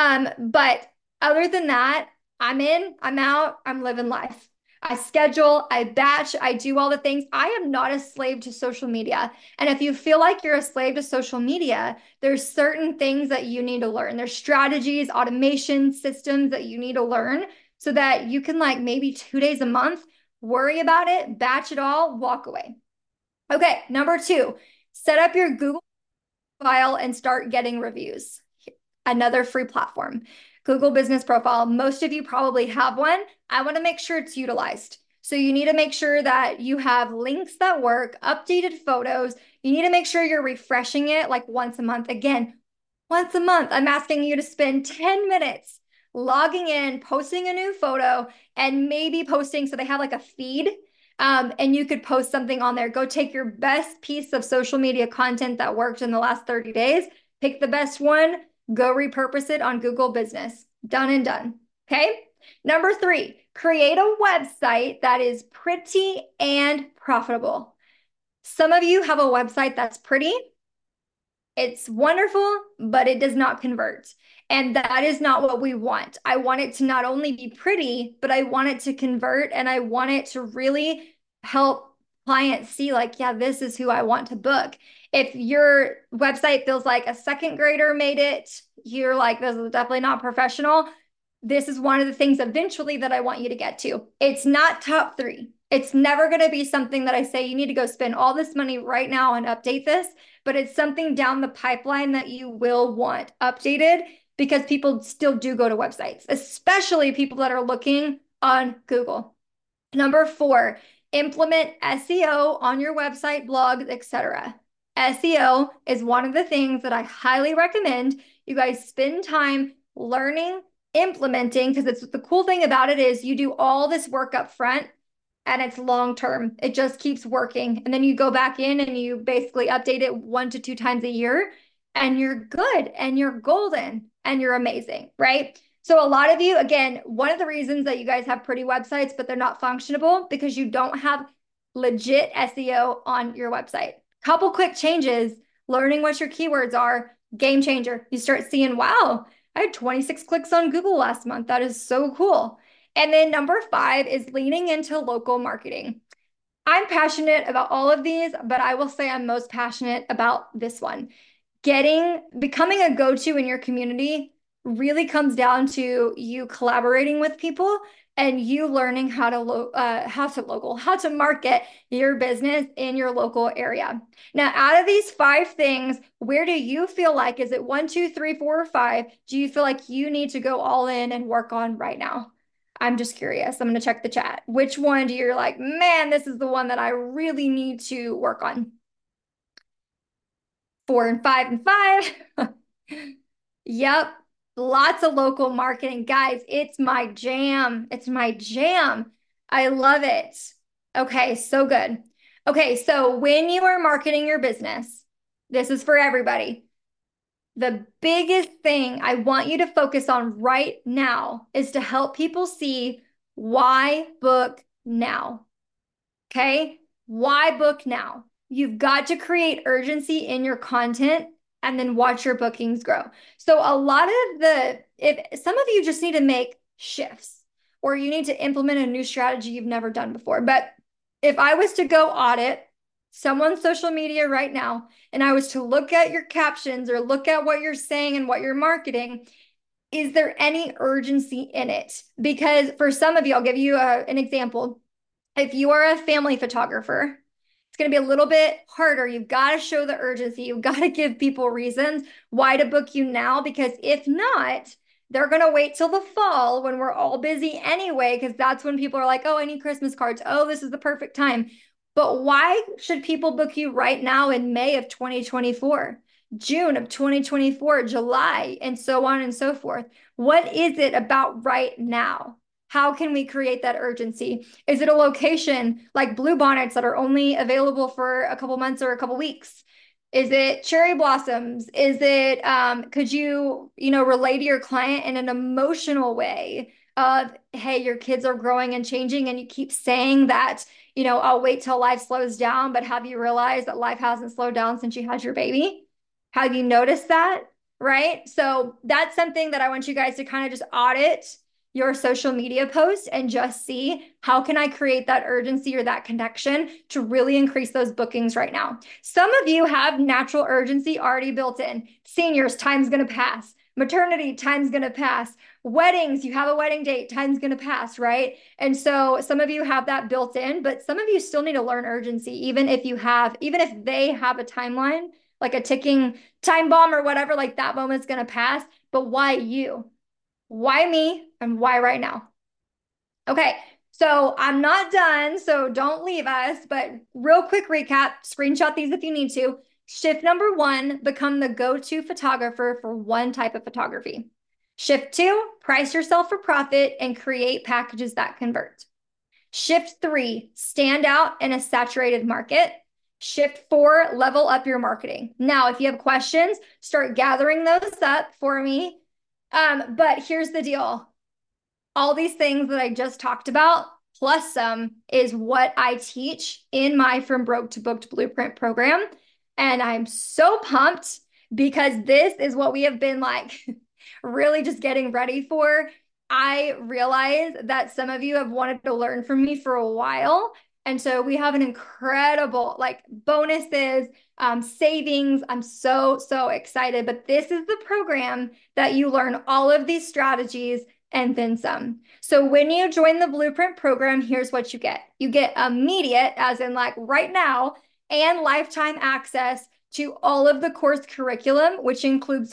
A: But other than that, I'm in, I'm out, I'm living life. I schedule, I batch, I do all the things. I am not a slave to social media. And if you feel like you're a slave to social media, there's certain things that you need to learn. There's strategies, automation systems that you need to learn so that you can like maybe 2 days a month worry about it, batch it all, walk away. Okay, number 2, set up your Google file and start getting reviews. Another free platform. Google Business Profile. Most of you probably have one. I want to make sure it's utilized. So you need to make sure that you have links that work, updated photos. You need to make sure you're refreshing it like once a month. Again, once a month, I'm asking you to spend 10 minutes logging in, posting a new photo, and maybe posting so they have like a feed. And you could post something on there. Go take your best piece of social media content that worked in the last 30 days, pick the best one, go repurpose it on Google Business. Done and done. Okay. Number 3, create a website that is pretty and profitable. Some of you have a website that's pretty. It's wonderful, but it does not convert. And that is not what we want. I want it to not only be pretty, but I want it to convert and I want it to really help clients see like, yeah, this is who I want to book. If your website feels like a second grader made it, you're like, this is definitely not professional. This is one of the things eventually that I want you to get to. It's not top 3. It's never going to be something that I say you need to go spend all this money right now and update this, but it's something down the pipeline that you will want updated because people still do go to websites, especially people that are looking on Google. Number 4, implement SEO on your website, blogs, etc. SEO is one of the things that I highly recommend you guys spend time learning, implementing, because it's the cool thing about it is you do all this work up front and it's long term. It just keeps working. And then you go back in and you basically update it 1 to 2 times a year and you're good and you're golden and you're amazing, right? So a lot of you, again, one of the reasons that you guys have pretty websites, but they're not functionable because you don't have legit SEO on your website. Couple quick changes, learning what your keywords are, game changer. You start seeing, wow, I had 26 clicks on Google last month. That is so cool. And then number 5 is leaning into local marketing. I'm passionate about all of these, but I will say I'm most passionate about this one. Becoming a go-to in your community really comes down to you collaborating with people and you learning how to market your business in your local area. Now, out of these 5 things, where do you feel like, is it 1, 2, 3, 4, or 5? Do you feel like you need to go all in and work on right now? I'm just curious. I'm going to check the chat. Which one do you're like, man, this is the one that I really need to work on? 4 and 5 and 5. Yep. Lots of local marketing. Guys, it's my jam. It's my jam. I love it. Okay, so good. Okay, so when you are marketing your business, this is for everybody. The biggest thing I want you to focus on right now is to help people see why book now. Okay? Why book now? You've got to create urgency in your content and then watch your bookings grow. So if some of you just need to make shifts or you need to implement a new strategy you've never done before. But if I was to go audit someone's social media right now, and I was to look at your captions or look at what you're saying and what you're marketing, is there any urgency in it? Because for some of you, I'll give you an example. If you are a family photographer, it's going to be a little bit harder. You've got to show the urgency. You've got to give people reasons why to book you now, because if not, they're going to wait till the fall when we're all busy anyway, because that's when people are like, oh, I need Christmas cards. Oh, this is the perfect time. But why should people book you right now in May of 2024, June of 2024, July, and so on and so forth? What is it about right now? How can we create that urgency? Is it a location like Bluebonnets that are only available for a couple months or a couple weeks? Is it cherry blossoms? Is it, could you relate to your client in an emotional way of, hey, your kids are growing and changing, and you keep saying that, I'll wait till life slows down, but have you realized that life hasn't slowed down since you had your baby? Have you noticed that? Right? So that's something that I want you guys to kind of just audit your social media posts and just see how can I create that urgency or that connection to really increase those bookings right now. Some of you have natural urgency already built in. Seniors, time's going to pass. Maternity, time's going to pass. Weddings, you have a wedding date, time's going to pass, right? And so some of you have that built in, but some of you still need to learn urgency, even if they have a timeline, like a ticking time bomb or whatever, like that moment's going to pass. But why you? Why me? And why right now? Okay, so I'm not done, so don't leave us, but real quick recap, screenshot these if you need to. Shift number 1, become the go-to photographer for one type of photography. Shift 2, price yourself for profit and create packages that convert. Shift 3, stand out in a saturated market. Shift 4, level up your marketing. Now, if you have questions, start gathering those up for me. But here's the deal. All these things that I just talked about, plus some, is what I teach in my From Broke to Booked Blueprint program. And I'm so pumped because this is what we have been like really just getting ready for. I realize that some of you have wanted to learn from me for a while. And so we have an incredible bonuses, savings. I'm so, so excited. But this is the program that you learn all of these strategies and then some. So when you join the Blueprint program, here's what you get. You get immediate, as in right now, and lifetime access to all of the course curriculum, which includes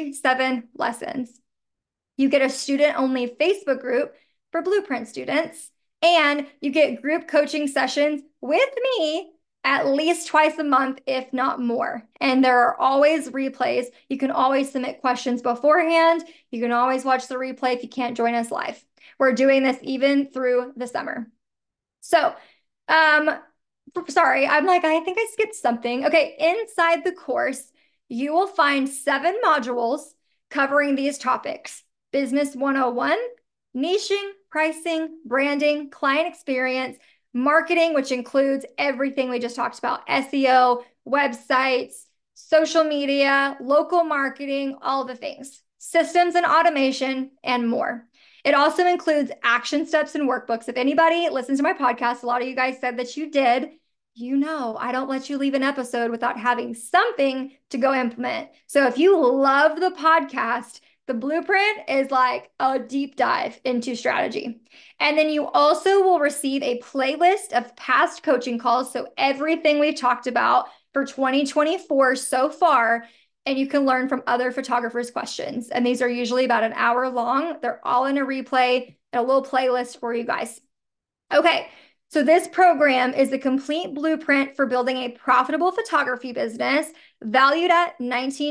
A: 47 lessons. You get a student-only Facebook group for Blueprint students, and you get group coaching sessions with me at least twice a month, if not more. And there are always replays. You can always submit questions beforehand. You can always watch the replay if you can't join us live. We're doing this even through the summer. So, um, sorry, I'm like, I think I skipped something. Okay, inside the course, you will find 7 modules covering these topics: Business 101, niching, pricing, branding, client experience, marketing, which includes everything we just talked about: SEO, websites, social media, local marketing, all the things, systems and automation, and more. It also includes action steps and workbooks. If anybody listens to my podcast, a lot of you guys said that you did. You know, I don't let you leave an episode without having something to go implement. So if you love the podcast, the blueprint is like a deep dive into strategy. And then you also will receive a playlist of past coaching calls. So everything we've talked about for 2024 so far, and you can learn from other photographers' questions. And these are usually about an hour long. They're all in a replay and a little playlist for you guys. Okay, so this program is the complete blueprint for building a profitable photography business valued at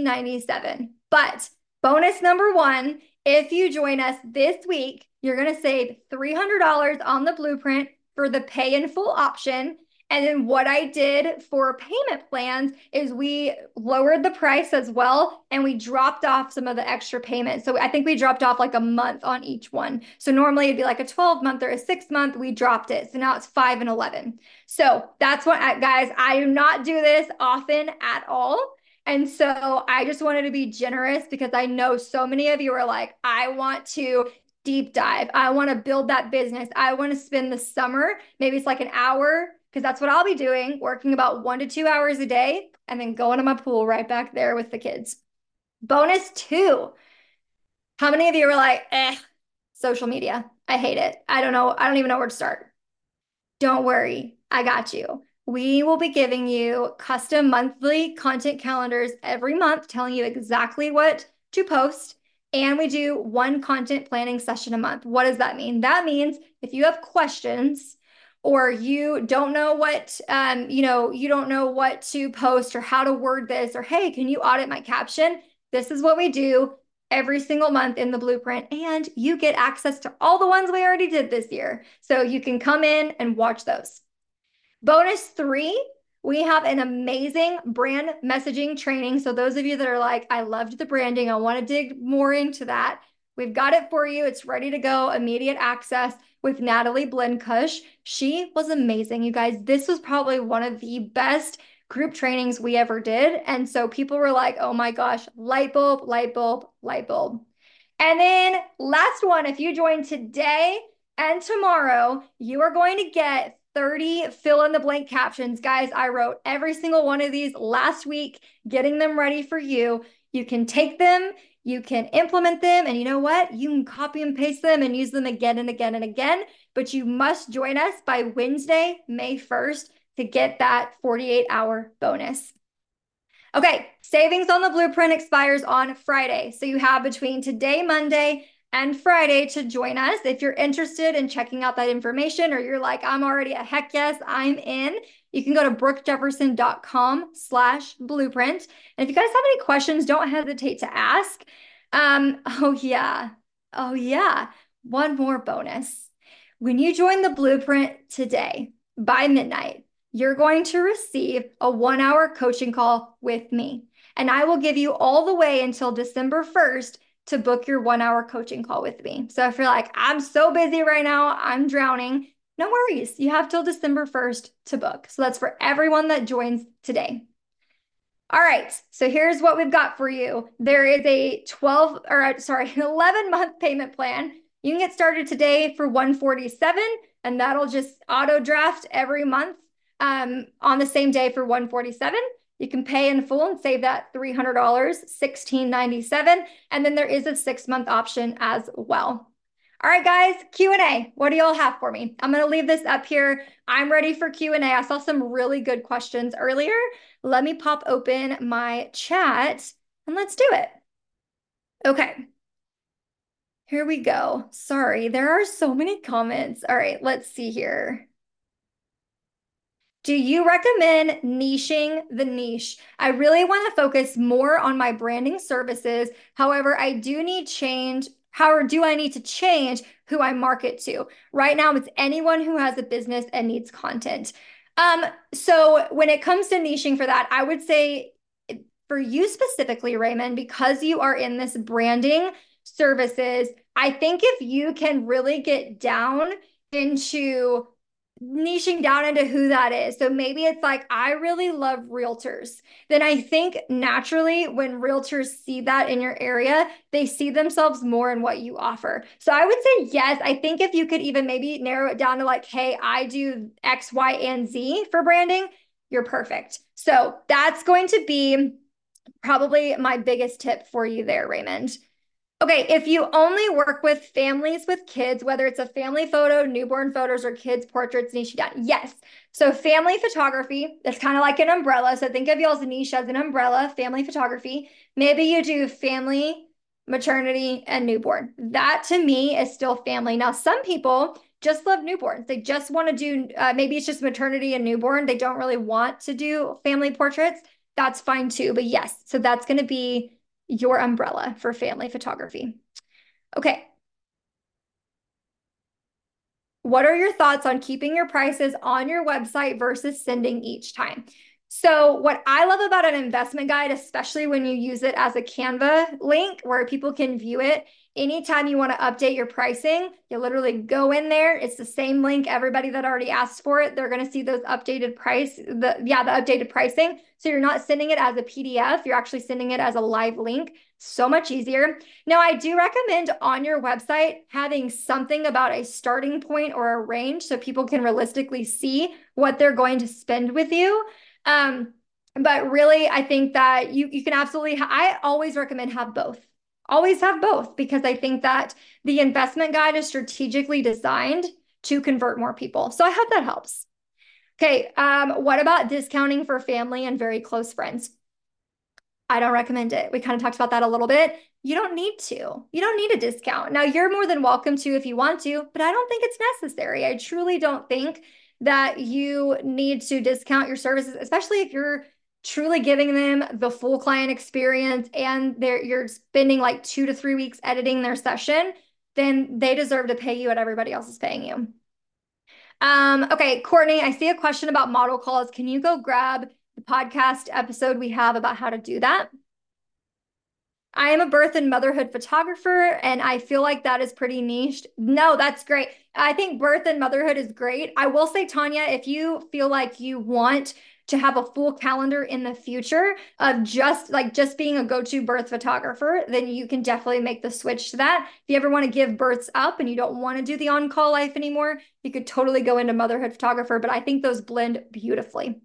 A: $19.97. But bonus number 1, if you join us this week, you're going to save $300 on the blueprint for the pay in full option. And then what I did for payment plans is we lowered the price as well, and we dropped off some of the extra payments. So I think we dropped off like a month on each one. So normally it'd be like a 12-month or a 6-month. We dropped it. So now it's 5 and 11. So that's what, guys, I do not do this often at all. And so I just wanted to be generous because I know so many of you are like, I want to deep dive. I want to build that business. I want to spend the summer, maybe it's like an hour, because that's what I'll be doing, working about 1 to 2 hours a day and then going to my pool right back there with the kids. Bonus 2. How many of you are like, social media? I hate it. I don't know. I don't even know where to start. Don't worry. I got you. We will be giving you custom monthly content calendars every month, telling you exactly what to post. And we do 1 content planning session a month. What does that mean? That means if you have questions, or you don't know what, you don't know what to post or how to word this, or hey, can you audit my caption? This is what we do every single month in the blueprint, and you get access to all the ones we already did this year. So you can come in and watch those. Bonus 3, we have an amazing brand messaging training. So those of you that are like, I loved the branding, I want to dig more into that, we've got it for you. It's ready to go, immediate access with Natalie Blincush. She was amazing, you guys. This was probably one of the best group trainings we ever did. And so people were like, oh my gosh, light bulb, light bulb, light bulb. And then last one, if you join today and tomorrow, you are going to get 30 fill in the blank captions. Guys, I wrote every single one of these last week, getting them ready for you. You can take them, you can implement them, and you know what? You can copy and paste them and use them again and again and again. But you must join us by Wednesday, May 1st to get that 48-hour bonus. Okay, savings on the blueprint expires on Friday. So you have between today, Monday, and Friday to join us. If you're interested in checking out that information, or you're like, I'm already a heck yes, I'm in, you can go to brookejefferson.com/blueprint. And if you guys have any questions, don't hesitate to ask. Oh yeah. One more bonus. When you join the blueprint today by midnight, you're going to receive a 1-hour coaching call with me. And I will give you all the way until December 1st to book your 1-hour coaching call with me. So if you're like, I'm so busy right now, I'm drowning, no worries. You have till December 1st to book. So that's for everyone that joins today. All right, so here's what we've got for you. There is a 11-month payment plan. You can get started today for $147, and that'll just auto draft every month on the same day for $147. You can pay in full and save that $300, $1697, and then there is a 6-month option as well. All right, guys, Q&A. What do y'all have for me? I'm going to leave this up here. I'm ready for Q&A. I saw some really good questions earlier. Let me pop open my chat and let's do it. Okay. Here we go. Sorry, there are so many comments. All right, let's see here. Do you recommend niching the niche? I really want to focus more on my branding services. However, I do need change. However, do I need to change who I market to? Right now, it's anyone who has a business and needs content. Um, so when it comes to niching for that, I would say for you specifically, Raymond, because you are in this branding services, I think if you can really get down into niching down into who that is. So maybe it's like, I really love realtors. Then I think naturally when realtors see that in your area, they see themselves more in what you offer. So I would say yes. I think if you could even maybe narrow it down to like, hey, I do X, Y, and Z for branding, you're perfect. So that's going to be probably my biggest tip for you there, Raymond. Okay, if you only work with families with kids, whether it's a family photo, newborn photos, or kids' portraits, niche down. Yes. So family photography, that's kind of like an umbrella. So think of y'all's niche as an umbrella, family photography. Maybe you do family, maternity, and newborn. That to me is still family. Now, some people just love newborns. They just want to do, maybe it's just maternity and newborn. They don't really want to do family portraits. That's fine too. But yes, so that's going to be your umbrella for family photography. Okay. What are your thoughts on keeping your prices on your website versus sending each time? So, what I love about an investment guide, especially when you use it as a Canva link where people can view it, anytime you want to update your pricing, you literally go in there. It's the same link. Everybody that already asked for it, they're going to see those updated the updated pricing. So, you're not sending it as a PDF, you're actually sending it as a live link. So much easier. Now, I do recommend on your website having something about a starting point or a range so people can realistically see what they're going to spend with you. Um, but really, I think that you can absolutely, I always recommend have both. Always have both because I think that the investment guide is strategically designed to convert more people. So I hope that helps. Okay, what about discounting for family and very close friends? I don't recommend it. We kind of talked about that a little bit. You don't need to. You don't need a discount. Now, you're more than welcome to if you want to, but I don't think it's necessary. I truly don't think that you need to discount your services, especially if you're truly giving them the full client experience and you're spending like 2 to 3 weeks editing their session, then they deserve to pay you what everybody else is paying you. Okay, Courtney, I see a question about model calls. Can you go grab the podcast episode we have about how to do that? I am a birth and motherhood photographer, and I feel like that is pretty niche. No, that's great. I think birth and motherhood is great. I will say, Tanya, if you feel like you want to have a full calendar in the future of just being a go-to birth photographer, then you can definitely make the switch to that. If you ever want to give births up and you don't want to do the on-call life anymore, you could totally go into motherhood photographer, but I think those blend beautifully.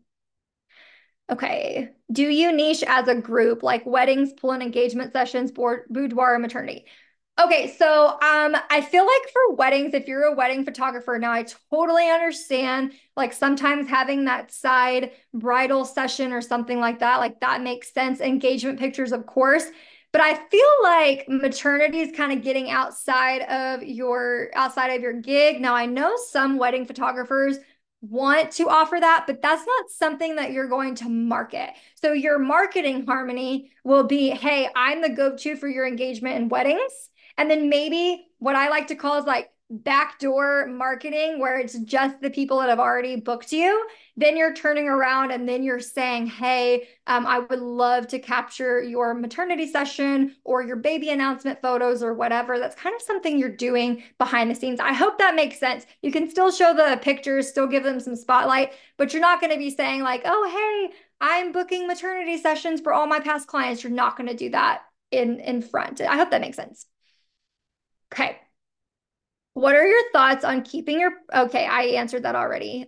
A: Okay. Do you niche as a group like weddings, pool and engagement sessions, boudoir, and maternity? Okay, so I feel like for weddings, if you're a wedding photographer now, I totally understand like sometimes having that side bridal session or something like that makes sense. Engagement pictures, of course. But I feel like maternity is kind of getting outside of your gig. Now I know some wedding photographers want to offer that, but that's not something that you're going to market. So your marketing harmony will be, hey, I'm the go-to for your engagement and weddings. And then maybe what I like to call is like backdoor marketing, where it's just the people that have already booked you. Then you're turning around and then you're saying, hey, I would love to capture your maternity session or your baby announcement photos or whatever. That's kind of something you're doing behind the scenes. I hope that makes sense. You can still show the pictures, still give them some spotlight, but you're not going to be saying like, oh, hey, I'm booking maternity sessions for all my past clients. You're not going to do that in front. I hope that makes sense. Okay. What are your thoughts on keeping your, okay, I answered that already.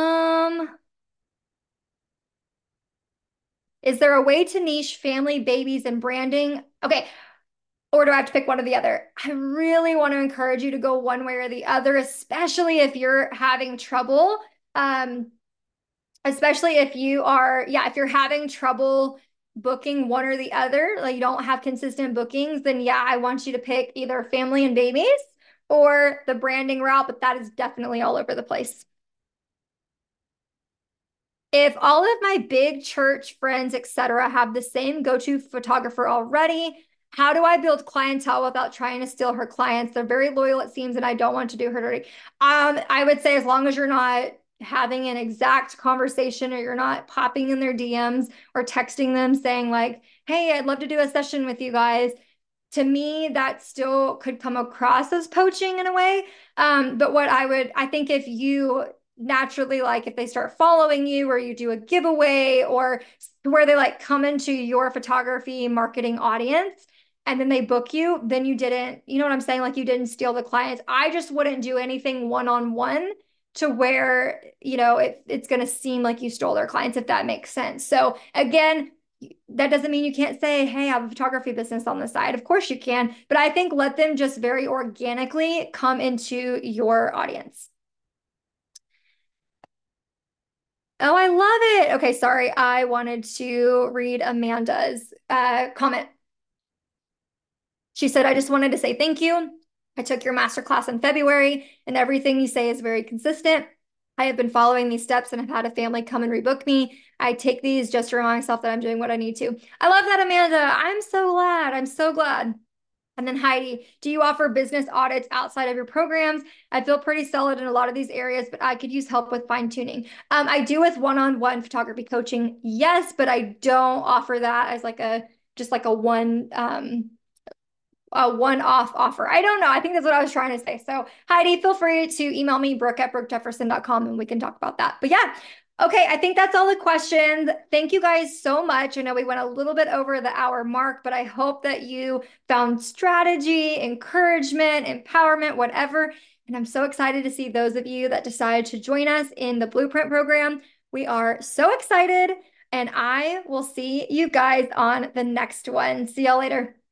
A: Is there a way to niche family, babies, and branding? Okay. Or do I have to pick one or the other? I really want to encourage you to go one way or the other, especially if you're having trouble. Um, Especially if if you're having trouble booking one or the other, like you don't have consistent bookings, then yeah, I want you to pick either family and babies or the branding route, but that is definitely all over the place. If all of my big church friends, etc., have the same go-to photographer already, how do I build clientele without trying to steal her clients? They're very loyal, it seems, and I don't want to do her dirty. I would say as long as you're not having an exact conversation or you're not popping in their DMs or texting them saying like, "Hey, I'd love to do a session with you guys." To me, that still could come across as poaching in a way. But I think if you naturally like if they start following you or you do a giveaway or where they like come into your photography marketing audience and then they book you, then you didn't, you know what I'm saying? Like you didn't steal the clients. I just wouldn't do anything one-on-one to where, it's going to seem like you stole their clients, if that makes sense. So again, that doesn't mean you can't say, "Hey, I have a photography business on the side." Of course you can, but I think let them just very organically come into your audience. Oh, I love it. Okay, sorry. I wanted to read Amanda's comment. She said, "I just wanted to say thank you. I took your masterclass in February, and everything you say is very consistent. I have been following these steps and have had a family come and rebook me. I take these just to remind myself that I'm doing what I need to." I love that, Amanda. I'm so glad. I'm so glad. And then Heidi, do you offer business audits outside of your programs? I feel pretty solid in a lot of these areas, but I could use help with fine tuning. I do with one-on-one photography coaching, yes, but I don't offer that as like a just like a one-off offer. I don't know. I think that's what I was trying to say. So Heidi, feel free to email me, brooke@brookejefferson.com, and we can talk about that. But yeah, okay, I think that's all the questions. Thank you guys so much. I know we went a little bit over the hour mark, but I hope that you found strategy, encouragement, empowerment, whatever. And I'm so excited to see those of you that decided to join us in the Blueprint program. We are so excited, and I will see you guys on the next one. See y'all later.